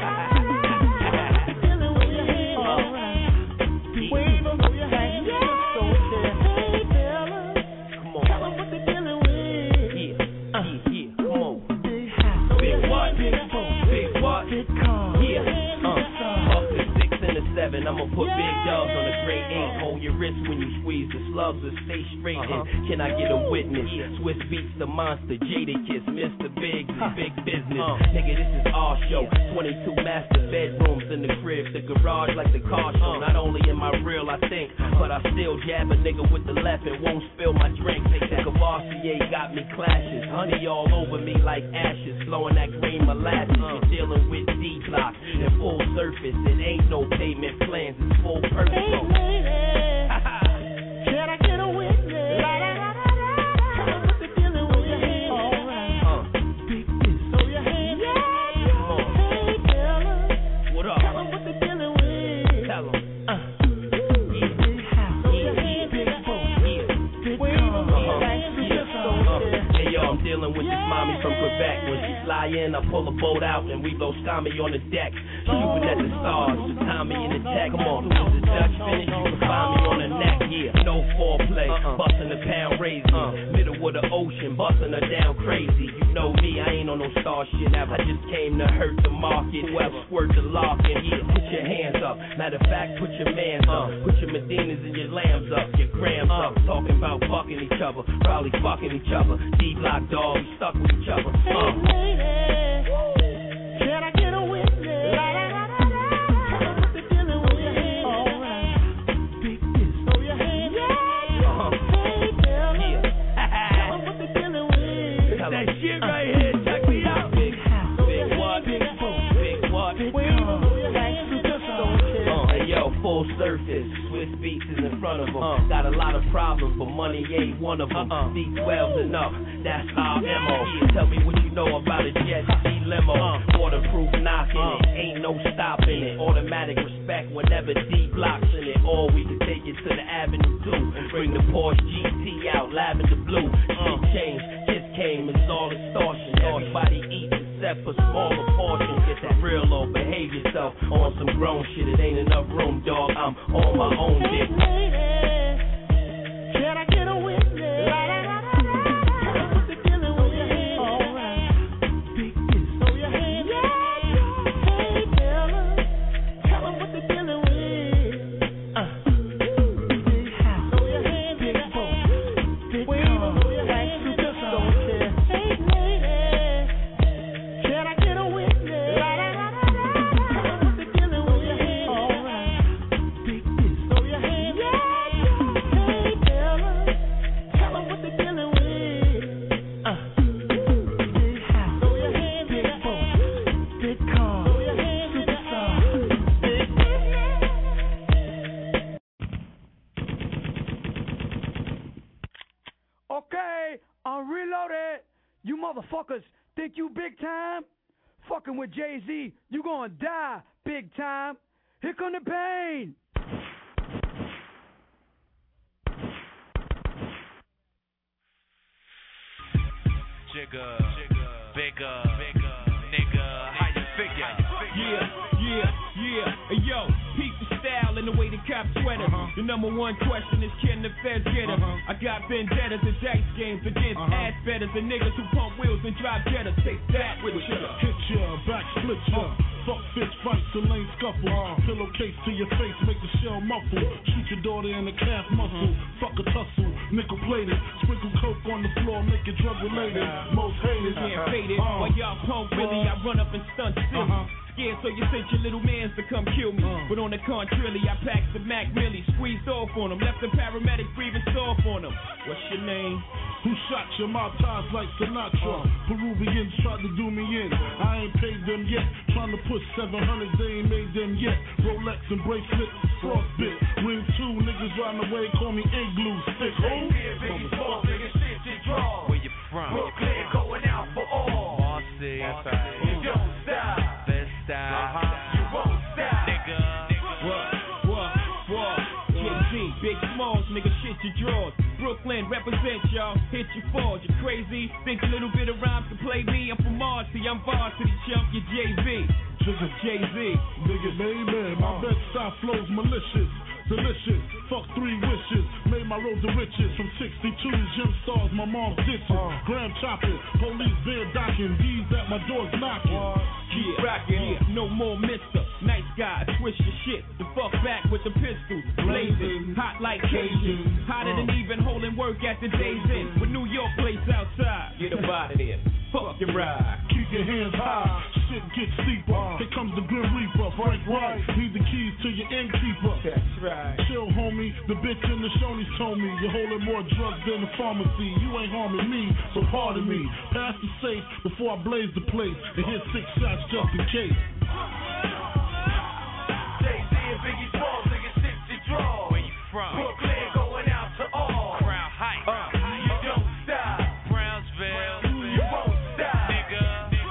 Dealing with your hands all right. Wave 'em. Throw your hands. So there. Hey, fella. Come on. Tell 'em what they're dealing with. Yeah. Uh. Yeah. Yeah. Come on. Big house. Throw Big your what? hands big boat. Big what? Big car. Throw Yeah. your hands Uh. superstar. Up to six and a seven. I'ma put big dogs on the great eight. Hold your wrist when you squeeze. The slugs will stay straight. Uh-huh. And can I get a witness? Swiss Beats the monster. Jada Kiss. Mister Biggs is big business. Uh. Nigga, this is our show. twenty-two master bedrooms in the crib. The garage like the car show. Uh. Not only am I real, I think, but I still jab a nigga with the left and won't spill my drink. The Cavassier got me clashes. Honey all over me like ashes. Flowing that green molasses. You're dealing with D-Block and full surface. It ain't no payment plans. It's full purpose. Hey, lady. Can I get a witness? Tell 'em what they're dealing with. Your hands all right. Uh, Big this. Throw your hands. come on. Hey, fella. What Tell up? 'em what they're dealing with. Tell 'em. Uh. Big house. Throw your hands big boat. Big car. Uh-huh. Thanks for your Uh, soul. hey yo, I'm dealing with this mommy from Quebec. When she fly in, I pull a boat out and we blow Scammy on the deck. Shooting at the stars, with Tommy in the tech. Come on, as the Dutch finish, you can find me on the neck. Yeah, no foreplay, Uh-uh. busting a pound raising. Uh. Middle of the ocean, busting her down crazy. You know me, I ain't on no star shit. I just came to hurt the market. Whoever squirt the lock in here, put your hands up. Matter of fact, put your mans up. Put your Medinas and your lambs up, your grams up. Talking about fucking each other, probably fucking each other. D-Block dog, we stuck with each other. Hey, Uh. lady. Can I get a witness? Tell 'em what they're dealing with. Your hands all right. Big this. Throw your hands. Uh-huh. Hey, fella. Yeah. Tell 'em what they're dealing with. Tell 'em. That shit right here. Check me out. Big house. Big what? Big boat. Big what? Big car. Thanks for your soul. Uh, hey yo, full surface. Swiss Beats is in front of them. Uh, got a lot of problems, but money ain't one of them. Uh-uh. D twelve's enough. That's our M O. Tell me what you know about a Jet C limo. Uh. Waterproof knocking Uh. it. Ain't no stopping it. Automatic respect whenever D blocks in it. Or we can take it to the Avenue two and bring the Porsche G T out, lavender blue. Uh. Shit changed. Kiss came, it's all extortion. Everybody eats except for smaller portions. Get that real low, behave yourself on some grown shit. It ain't enough room, dog. I'm on my own dick. Hey, lady. Can I get a witness? Tell 'em what they're dealing with. Your hands all right. Big this. Throw your hands. Hey, fella. Tell 'em what they're dealing with. Uh. Big house. Throw your hands. Big boat. Big car. Throw your hands. Superstar. Hey, lady. Can I get a witness? Tell 'em what they're dealing with. Your hands all right. Big this. Throw your hands. Hey, fella. Tell 'em what they're dealing with. Uh. Big house. Throw your hands. Big boat. Big car. Throw your hands. Superstar. Big Okay, I'm reloaded. You motherfuckers think you big time? Fucking with Jay-Z, you gonna die big time. Here come the pain. Jigga, bigger, nigga, how you figure? Yeah, yeah, yeah. Hey, yo, peep the style of selling the way to cop sweaters. Uh-huh. The number one question is can the feds get him? Uh-huh. I got vendettas and dice games against Uh-huh. ass betters and niggas who pump wheels and drive jettas. Take that with you. Hit ya, back split ya. Fuck bitch fights and lane scuffle. Uh. Pillowcase to your face, make the shell muffle. Shoot your daughter in the calf muscle. Fuck a tussle, nickel plated. Sprinkle coke on the floor, make it drug related. Most hated, Can't fade it. Uh. While y'all punk Willie, I run up and stunt silly. Uh-huh. Scared, so you sent your little mans to come kill me. Uh. But on the contrary, I packed the Mac Millie, squeezed off on him, left the paramedic breathing soft on him. What's your name? Who shot your mouth ties like Sinatra? Uh. Peruvians tried to do me in. I ain't paid them yet. Trying to push seven hundred, they ain't made them yet. Rolex and bracelet, frostbit. Ring two, niggas riding away, call me igloo stick. Who? Where you from? Brooklyn going out for all. Marcy. That's right. You don't stop. Best style. Uh-huh. You won't stop. Nigga. What? What? What? K Z, Big Smalls, nigga, shit your drawers. Brooklyn, represent y'all, hit your falls, you crazy. Think a little bit of rhymes to play me. I'm from Marcy, I'm varsity chump, you Jay-Z. Jigga Jay-Z. Nigga, baby, my best style flows malicious. Delicious, fuck three wishes. Made my road to riches. From sixty-two gym stars, my mom's ditches. Gram chopping, police bear docking. D's at my doors knocking. Keep rocking, yeah, no more mister. Nice guy, twist your shit. The fuck back with the pistols. Blazing, hot like Cajun. Hotter than even holding work at the day's end. With New York place outside. Get up out of there. Fuck your ride. Keep your hands high, shit gets steeper. Here comes the Grim Reaper. Frank White, need the keys to your innkeeper. That's right. Chill, homie. The bitch in the Shoney's told me you're holding more drugs than the pharmacy. You ain't harming me, so pardon me. Pass the safe before I blaze the place and hit six shots just in case. Jay-Z and Biggie Smalls, nigga, shit you draw. Where you from? Brooklyn going out to all. Crown Heights. Uh, you don't stop. Brownsville. You won't stop. Nigga.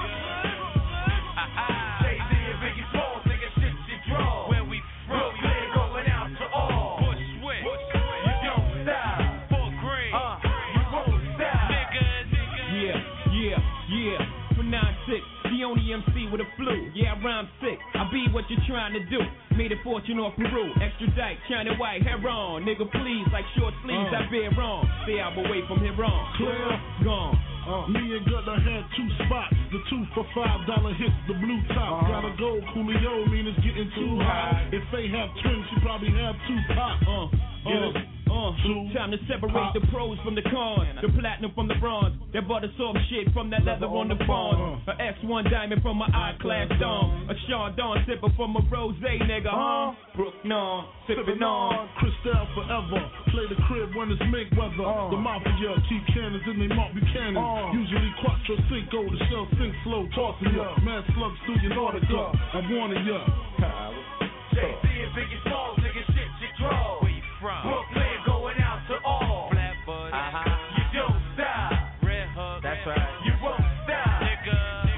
Jay-Z and Biggie Smalls, nigga, shit you draw. Where we from? Brooklyn going out to all. Bushwick. You don't stop. Fort Greene. Uh, you won't stop. Nigga, nigga. Yeah, yeah, yeah. For nine six, the only M C with a flu. Yeah, I rhyme sick. I be what you're trying to do. Made a fortune off Peru. Extra dyke, China white, hair on. Nigga, please, like short sleeves, Uh. I bear wrong. Stay out away from here on. Clear. Gone. Uh, me and Gunna had two spots. The two for five dollar hits, the blue top. Uh-huh. Gotta go, Coolio, mean it's getting too high. If they have twins, she probably have two pop. Uh, Get uh, it? uh. Two. Time to separate Pop. the pros from the cons, the platinum from the bronze, that butter soft shit from that leather on the bonds, a X one diamond from my I-class dome, a Sean Dawn sipper from a rose, nigga, huh? Brook non, sippin' on. Cristal forever. Play the crib when it's make weather. Uh. The mafia keep cannons in they Mark Buchanan. Uh. Usually Quattro Cinco, the shell sink slow, tossing ya. Mad slugs through your Nautica. I'm warning ya. Jay-Z and Biggie Smalls, nigga, shit you draw. Where you from? Brooklyn going out to all. Flatbush. Uh-huh. You don't stop. Red Hook. That's right. You won't stop. Nigga.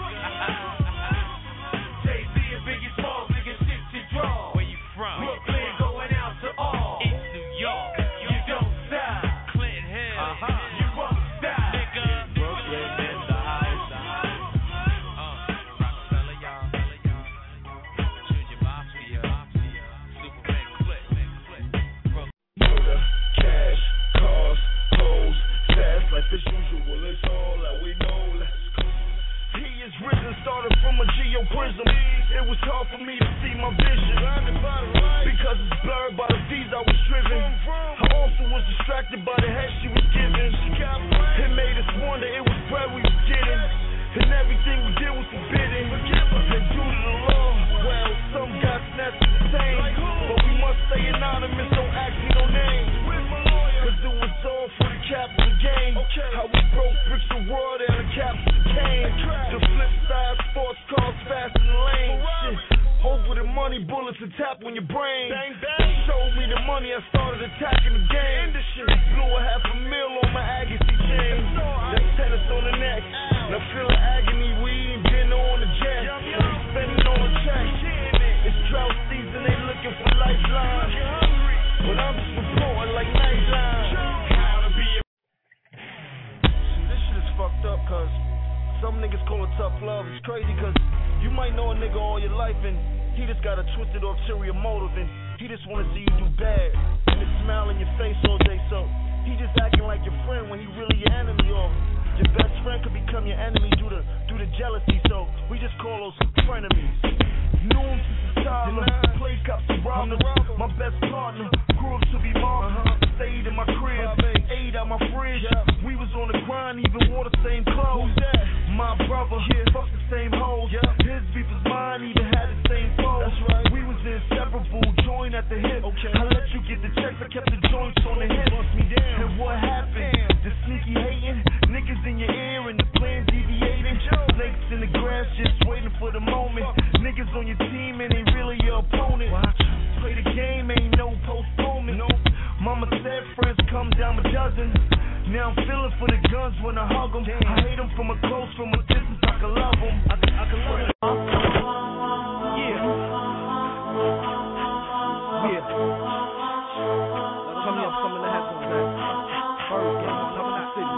Jay-Z and Biggie Smalls, nigga, shit you draw. Where you from? Brooklyn going out to all. East New York. You don't stop. Clinton Hill. Uh-huh. You won't stop. Nigga. Brooklyn in the house. Uh, Rockefeller, y'all. Junior Mafia. Superman Click. Murder, cash, cars, hoes, fast life as usual. It's all that we know. Let's go. He is risen, started from a geo prism. It was hard for me to see my vision because it's blurred by the fees I was driven. I also was distracted by the head she was giving. It made us wonder it was bread we was getting, and everything we did was forbidden. And due to the law, well, some got snatched the same, but we must stay anonymous. Don't ask me no names, cause it was all for the capital gain. How we broke bricks of world and the capital came. The flip side, sports cars fast in the lane. Shit, over the money, bullets and tap on your brain. They showed me the money, I started attacking the game. They blew a half a mil on my Agassi chain. That's tennis on the neck. Now feel the agony, we ain't dinner on the jet. And we spending on a check. It's drought season, they looking for lifelines. But I'm just reporting like Nightline. This shit is fucked up, cause some niggas call it tough love. It's crazy, cause you might know a nigga all your life and He just got a twisted ulterior motive and he just wanna see you do bad. And it's smile in your face all day, so he just acting like your friend when he really your enemy, or your best friend could become your enemy due to due to jealousy. So we just call those frenemies. Knew him since a toddler, played cops and robbed him. My best partner grew up to be marked. Stayed in my crib, ate out my fridge. We was on the grind, even wore the same clothes. My brother, fuck the same hoes. His beef was mine, even had the same foes. We was inseparable, joined at the hip. I let you get the checks, I kept the joints on the hip. And what happened? The sneaky hating, niggas in your ear and the plan deviating. Snakes in the grass, just waiting for the moment. Niggas on your team and ain't really your opponent. Play the game, ain't no postponement. Mama said friends come down a dozen. Now I'm feeling for the guns when I hug them. I hate them from a close, from a distance, I can love them. I can, I can love them. Yeah. Yeah. Turn me up some of the headphones, man. Bird game, some of that city.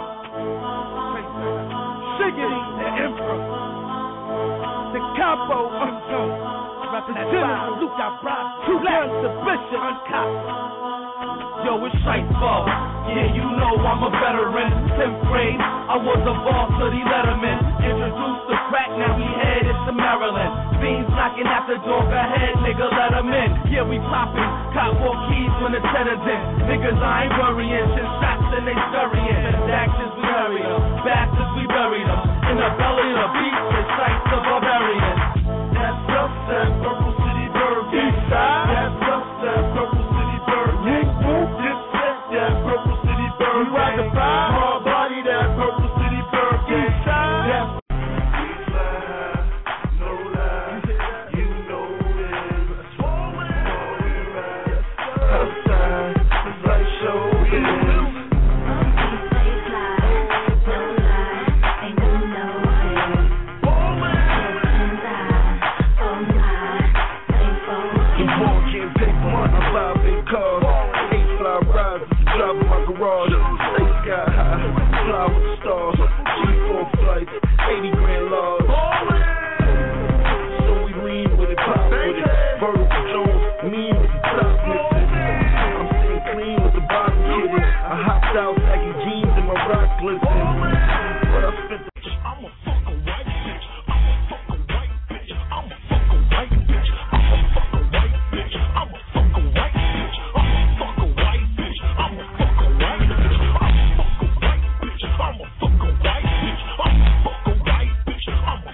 Shiggity, the emperor. The capo, unknown. Representing Luke, I brought two guns to Bishop, uncopped. Yo, it's Shifo. Yeah, you know I'm a veteran. tenth grade, I was a boss to the Letterman. Introduced the crack, now we headed to Maryland. Fiends knocking at the door, go ahead, nigga, let them in. Yeah, we popping, cop walk keys when the cheddar's in. Niggas, I ain't worrying, shit shots and they scurrying. Transactions, we hurry them. Bastards, we bury them. In the belly of the beast, the sights of barbarians. That's Southside, Purple City Bird Gang. Eastside, that's Southside, Purple City Bird Gang. This set, that Purple City Bird Gang. We the five, hard body, that Purple City Bird Gang. Eastside, that's I'm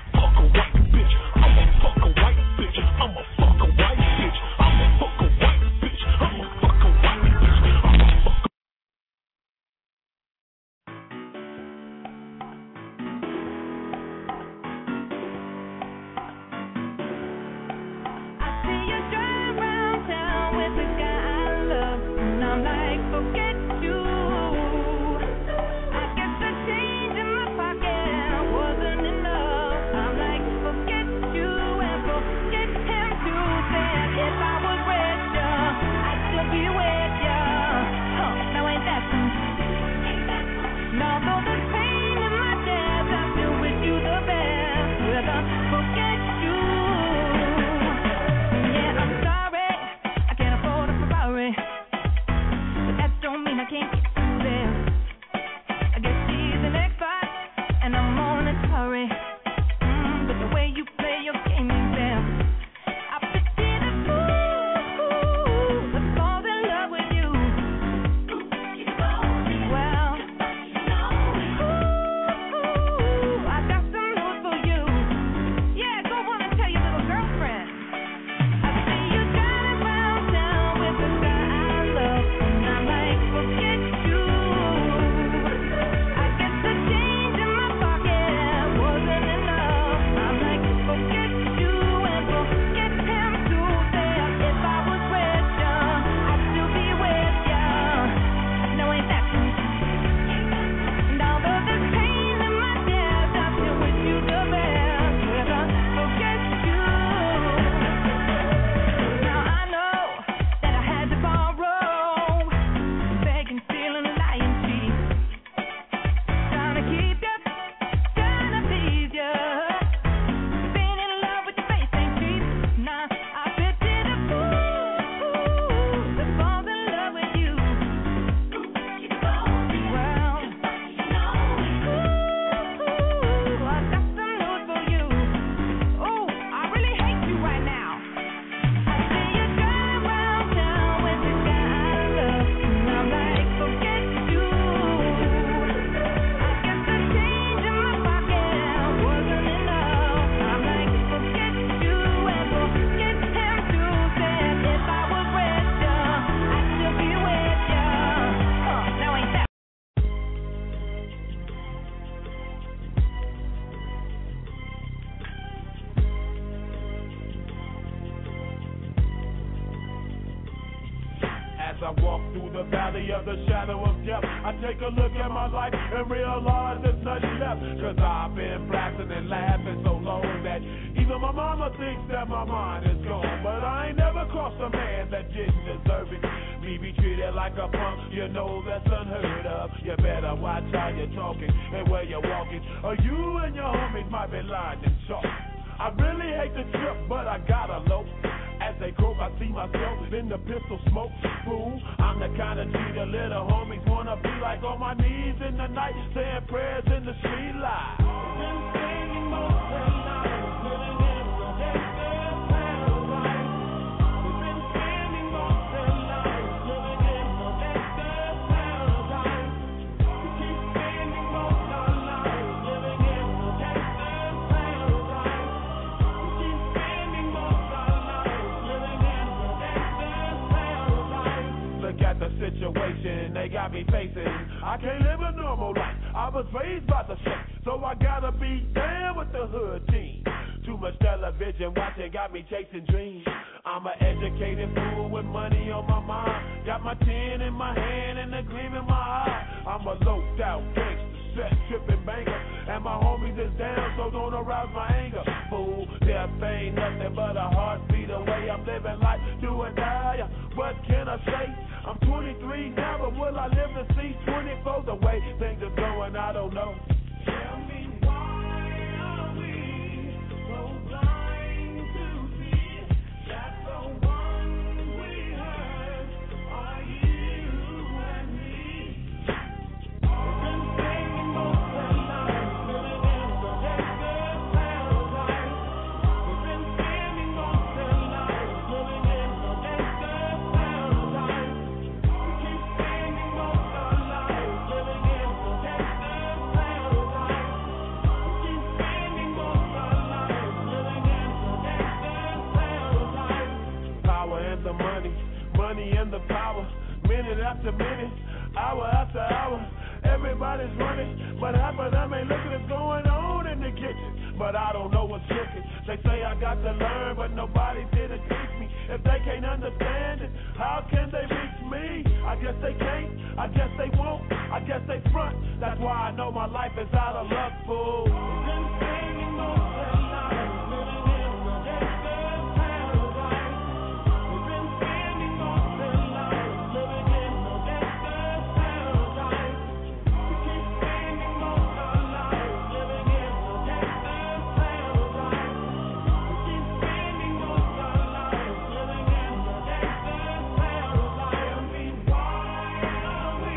As I walk through the valley of the shadow of death, I take a look at my life and realize there's nothing left. Cause I've been blasting and laughing so long that even my mama thinks that my mind is gone. But I ain't never crossed a man that didn't deserve it. Me be treated like a punk, you know that's unheard of. You better watch how you're talking and where you're walking, or you and your homies might be lying in chalk. I really hate the trip, but I gotta low. As they croak, I see myself in the pistol smoke. Fool, I'm the kind of G the little homies wanna be like, on my knees in the night, saying prayers in the street light. Been singing most of the night, living in the gangster paradise. We've been spending most of the night, living in the gangster paradise. We keep spending most of the night, living in the gangster paradise. We keep spending most of the night, living in the gangster paradise. Look at the situation they got me facing. I can't live a normal life. I was raised by the shit, so I gotta be down with the hood team. Too much television watching got me chasing dreams. I'm an educated fool with money on my mind. Got my tin in my hand and a gleam in my eye. I'm a loped out gangster, set tripping banker, and my homies is down, so don't arouse my anger. Fool, death ain't nothing but a heartbeat away. I'm living life, do or die. What can I say? I'm twenty-three now, but will I live to see twenty-four? The way things are going, I don't know. Tell me why are we so blind to see that the ones we hurt are you and me? We've been singing most of the night, living in the gangster paradise. We've been spending most of the night, living in the gangster paradise. We keep spending most of the night, living in the gangster paradise. We keep spending most of the night, living in the gangster paradise. Power and the money, money and the power. Minute after minute, hour after hour. Everybody's running, but half of them ain't looking what's going on in the kitchen. But I don't know what's cooking. They say I got to learn, but nobody's here to teach me. If they can't understand it, how can they reach me? I guess they can't, I guess they won't, I guess they front. That's why I know my life is out of luck, fool. We've been singing most of the night, living in the gangster paradise. We've been spending most of the night, living in the gangster paradise. We keep spending most of the night, living in the gangster paradise. We keep spending most of the night, living in the gangster paradise. Tell me why are we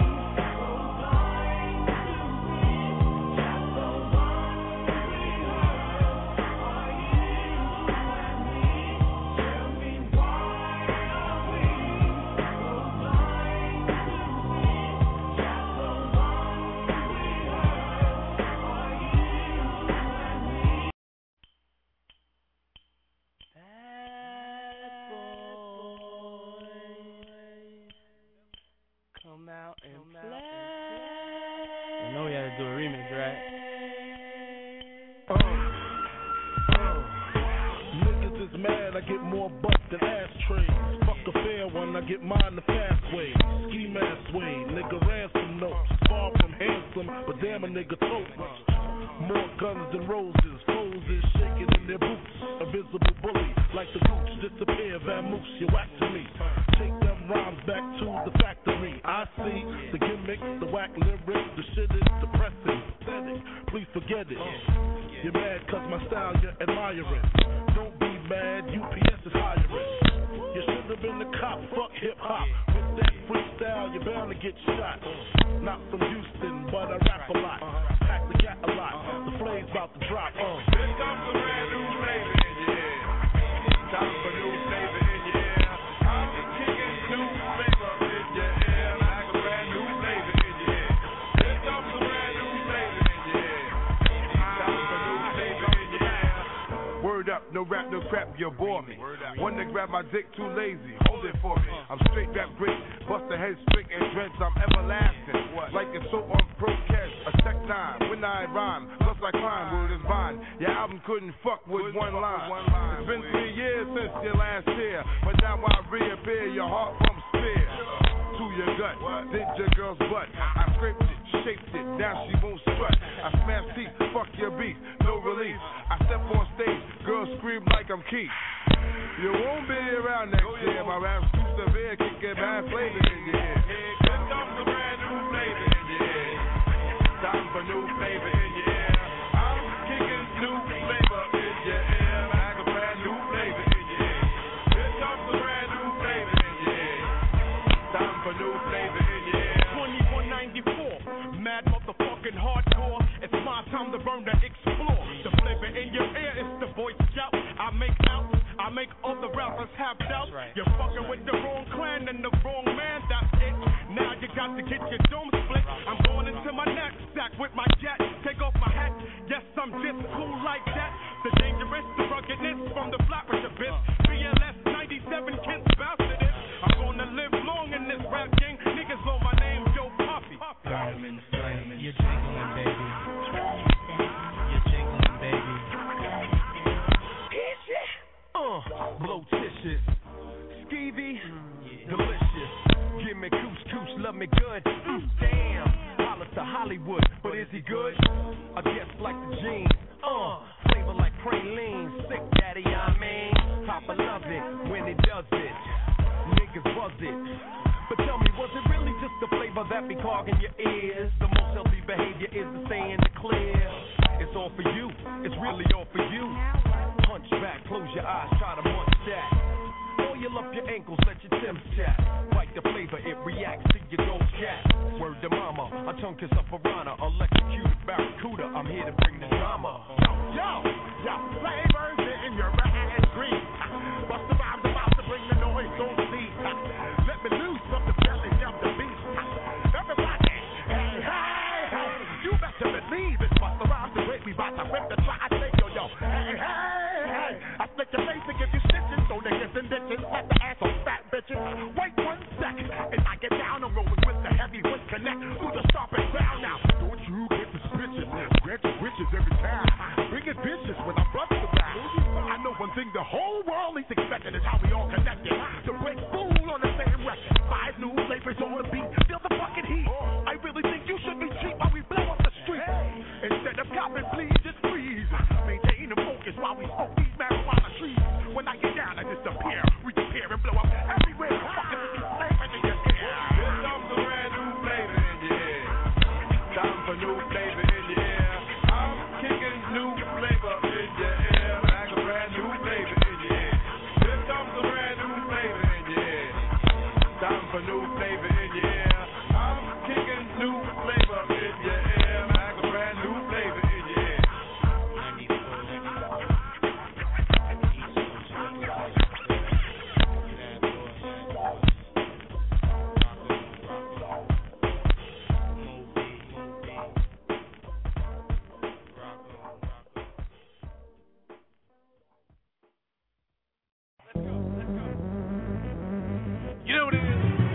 so blind to see that the ones we hurt are you and me? Tell me why are we so blind to see that the ones we hurt are you and me? Bad boys, come out and play. I know we had to do a remix, right? Niggas is mad, I get more buck than ashtrays. Fuck a fair one, I get mine the fast way. Ski mask way, nigga ransom notes. Far from handsome, but damn a nigga totes. More guns than roses, foes is shaking in their boots. A visible bully, like the boots disappear, vamoose, you whack to me. Take them rhymes back to the factory. I see the gimmick, the whack lyrics, the shit is depressing, pathetic. Please forget it. You're mad cause my style you're admiring. Don't be mad, U P S is hiring. You should have been the cop, fuck hip hop. With that freestyle, you're bound to get shot. Not from Houston, but I rap a lot. Pack the gat a lot. The flame's about to drop. Uh. Here comes a brand new flavor in your ear. Time for new flavor in your ear. I'm the kicking new flavor in your ear. Like a brand new flavor in your ear. Here comes a brand new flavor in your ear. Time for new flavor in your ear. Word up, no rap, no crap, you bore me. One to grab my dick, too lazy, hold it for me. I'm straight rap great, bust the head straight and dreads, I'm everlasting. Like it's so on procast, a tech time, when I rhyme, plus I climb, word is mine. Your album couldn't fuck with one line. It's been three years since your last year, but now I reappear, your heart pumps fear. your gut, did your girl's butt. I scraped it, shaped it, now she won't strut. I smash teeth, fuck your beef, no relief. I step on stage, girls scream like I'm Keith. You won't be around next year. My rap's too severe, can get bad flavor in your ear. Here comes a brand new flavor in your ear. Time for new flavor in your ear. I'm kicking new flavor in your ear. Like a brand new flavor in your ear. Here comes a brand new flavor in your ear. Time for new flavor in your ear. twenty-one ninety-four, mad motherfucking hardcore. It's my time to burn, to explore. The flavor in your ear is the Boy Scout. I make out, I make all the rappers have doubt. Right. You're fucking with the wrong clan and the wrong man, that's it. Now you got to get your dome split. I'm going into my knapsack with my jet. Take off my hat, yes, I'm just cool like that. The dangerous, the ruggedness from the flat with the bitch. B L S ninety-seven, Kent's bastard is. I'm gonna live long in this rap game. Niggas know my name, Joe Puffy. Diamond flame, you're jingling, baby. You're jingling, baby. Uh, blotitious, skeevy, delicious. Give me couscous, love me good. Mm, damn, holla to Hollywood, but is he good? I guess like the jeans. Uh, flavor like praline, sick daddy, I mean. Papa love it when he does it. Niggas buzz it. But tell me, was it really just the flavor that be clogging your ears? The most healthy behavior is to stay in the clear. It's all for you, it's really all for you. Punch back, close your eyes, try to munch that. Oil up your ankles, let your Tim's chat. Bite the flavor, it reacts to your gold cat. Word to mama, a tongue kiss a piranha, electrocuted barracuda. I'm here to bring the drama. Yo, yo, yo, flavors in your red and green. Bust the rhymes about to bring the noise, don't see. Let me loose from the belly of the beast. Everybody, hey, hey, hey, you better believe it. Bust the rhymes the way we bout to whip the try. I say, yo, yo, hey, hey, hey. I split your face and give you stitches, so niggas and bitches let the ass on fat bitches. Wait one second, as I get down, I'm rolling with the heavyweight connect through the stomping ground now. Don't you get suspicious, grant your wishes every time. Bring it vicious when I bust the rap. I know one thing the whole world is expecting is how we all connected. To break fool on the same record. Five new flavors on the beat, feel the fucking heat. I really think you should be cheap while we blow up the street. Instead of copping, please just freeze. Maintain the focus while we smoke these marijuana trees. When I get down, I disappear, reappear and blow up everywhere. Fucking with these flavors in your ear. Here comes a brand new flavor in your ear. Time for new flavor in your ear. I'm kicking new flavor in your ear. Like a brand new flavor in your ear. Here comes a brand new flavor in your ear. Time for new flavor in your ear. I'm kicking new flavor in your ear. Like a brand new flavor in your ear. You know what it is?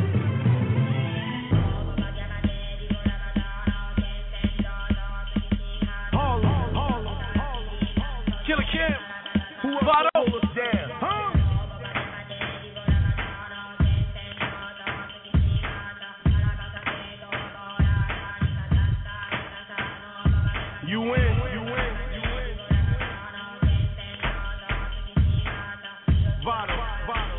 Harlem, Harlem, Killer Kim, who about to hold us down? Huh? You win, you win, you win. Vital, vital.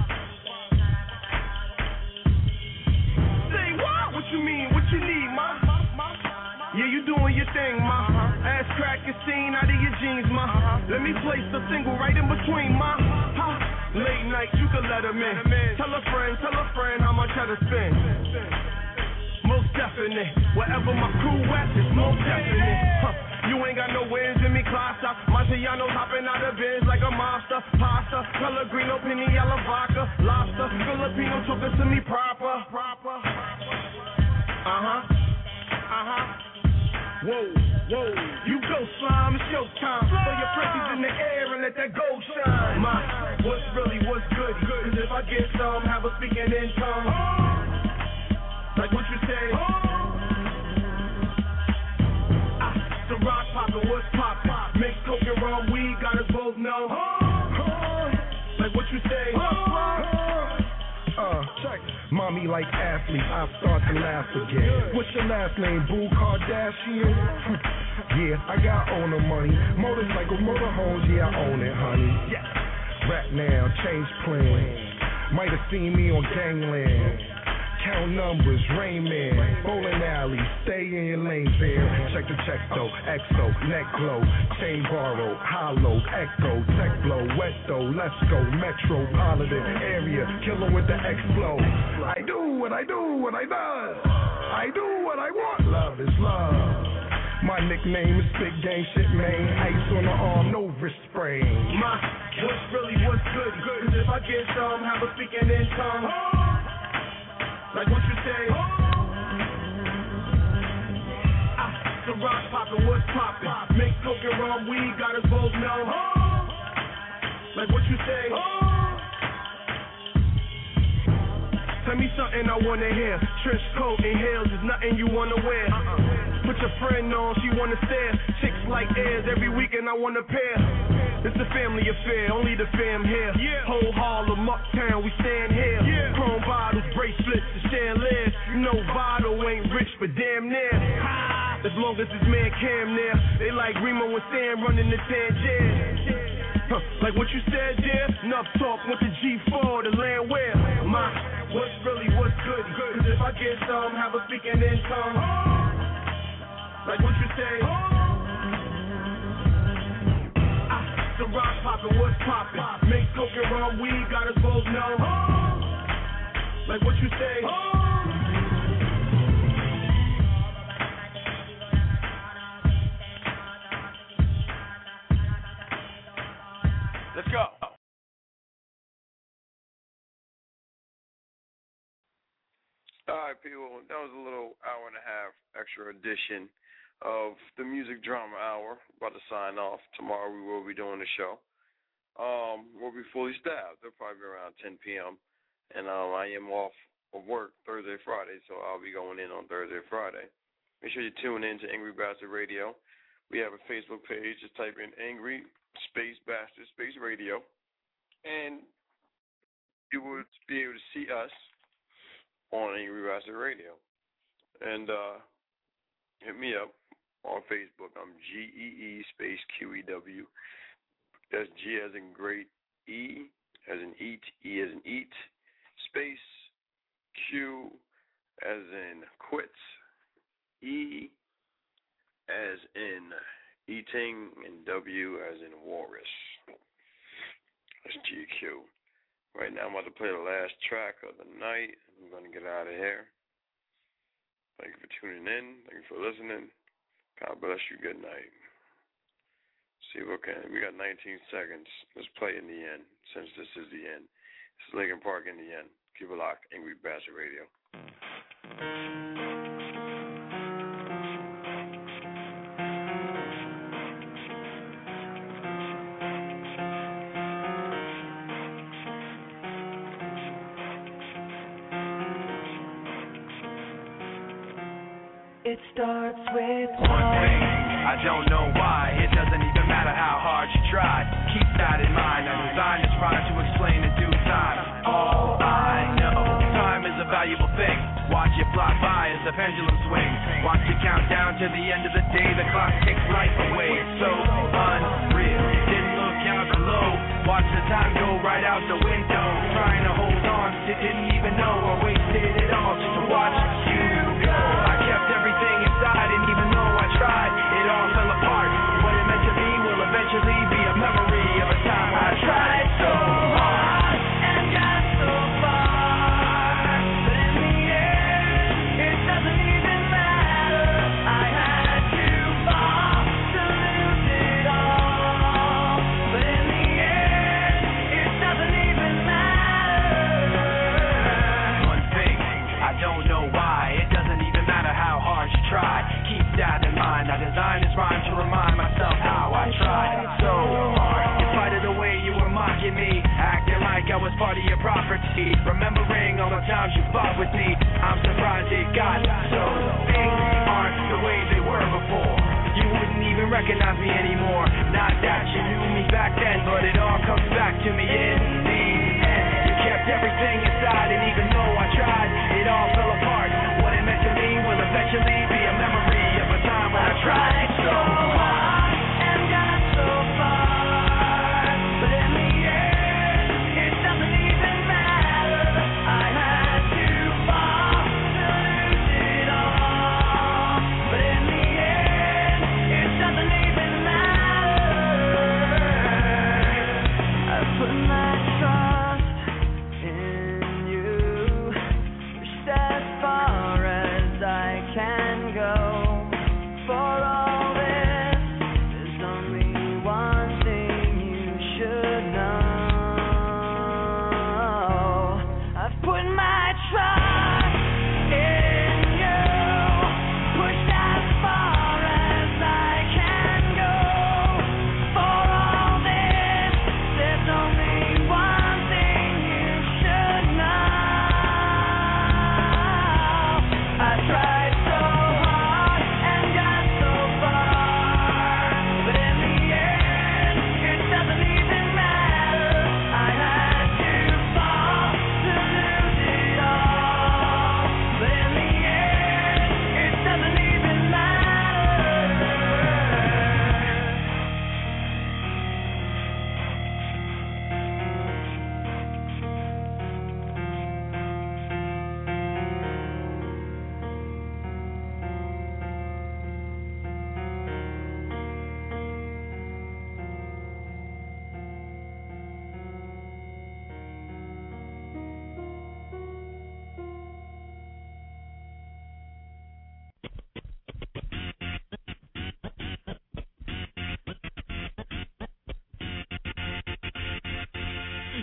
Say what? What you mean? What you need, ma? Yeah, you doing your thing, ma. Ass crack is seen out of your jeans, ma. Let me place the single right in between, ma. Late night, you can let him in. Tell a friend, tell a friend how much I to spend. Most definite, wherever my crew at, it's most definite. Huh. You ain't got no wins in me, Classa. Marciano's hopping out of bins like a monster. Pasta, Pellegrino, Piniella, vodka, lobster. Filipino talking to me proper. Proper. Uh-huh. Uh-huh. Whoa, whoa. You go slime, it's your time. Throw your presses in the air and let that gold shine. My, what's really, what's good? Cause if I get some, have a speaking in tongue. Like what you say. The rock poppin', what's poppin'? Mix coke and rum, weed, got us both know. Like what you say. Uh, check. Mommy like athletes, I start to laugh again. What's your last name, Boo Kardashian? Yeah, I got owner money. Motorcycle, motorhomes, yeah, I own it, honey. Yes. Rap now, change plans. Might have seen me on Gangland. Count numbers, Rain Man, bowling alley, stay in your lane, fam. Check the check though, X O, neck glow, chain borrow, hollow, echo, tech blow, wet though, let's go, metropolitan area, killer with the X flow. I do what I do, what I does. I do what I want, love is love. My nickname is Big Gang Shit, man. Ice on the arm, no wrist sprain. My, what's really what's good? Cause if I get some, have a speaking in tongue. Like what you say. Ah, the rock poppin', what's poppin'? Make coke and rum, weed, got us both know. Like what you say. Tell me something I wanna hear. Trench coat and heels is nothing you wanna wear. Put your friend on, she wanna stare. Chicks like airs every weekend I wanna pair. It's a family affair, only the fam here. Yeah. Whole Harlem, uptown, we stand here. Yeah. Chrome bottles, bracelets, and chandeliers. You know Votto ain't rich, but damn near. Ha! As long as this man Cam there, they like Remo and Sam running the Tangier. Huh, like what you said, yeah? Enough talk, went to G four, the land where? My, what's really, what's good? Cause if I get some, have a speaking in tongue. Like what you say? The rock poppin', what's poppin'? Make coke and rum, weed, got us both know. Like what you say? Let's go. All right, people, that was a little hour and a half extra edition of the Music Drama Hour. About to sign off. Tomorrow we will be doing the show. Um, we'll be fully staffed. It'll probably be around ten p.m. And um, I am off of work Thursday, Friday, so I'll be going in on Thursday, Friday. Make sure you tune in to Angry Bastard Radio. We have a Facebook page. Just type in Angry Space Bastard Space Radio, and you would be able to see us on Angry Bastard Radio. And uh, hit me up on Facebook. I'm G E E space Q E W. That's G as in great, E as in eat, E as in eat, space, Q as in quit, E as in eating, and W as in walrus. That's G Q. Right now I'm about to play the last track of the night. I'm going to get out of here. Thank you for tuning in. Thank you for listening. God bless you. Good night. See what can. We got nineteen seconds. Let's play in the end, since this is the end. This is Lincoln Park in the end. Keep it locked. Angry Bastard Radio. It starts with one thing. I don't know why. It doesn't even matter how hard you try. Keep that in mind. I designed this rhyme to explain in due time. All I know, time is a valuable thing. Watch it fly by as the pendulum swings. Watch it count down to the end of the day. The clock takes life away. It's so unreal. Didn't look out below. Watch the time go right out the window. Trying to hold on, didn't even know I wasted it all just to watch you go. I kept everything inside, and even though I tried, it all fell apart. What it meant to be will eventually be a memory of a time I tried so hard and got so far, but in the end, it doesn't even matter. I had to fall to lose it all, but in the end, it doesn't even matter. One thing, I don't know why. It doesn't even matter how hard you try. Keep that in mind. I designed this rhyme to remind myself how I tried so hard. In spite of the way you were mocking me, acting like I was part of your property, remembering all the times you fought with me, I'm surprised it got so. Things aren't the way they were before. You wouldn't even recognize me anymore. Not that you knew me back then, but it all comes back to me in the end. You kept everything inside, and even though I tried,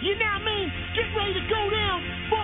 You know what I mean? Get ready to go down.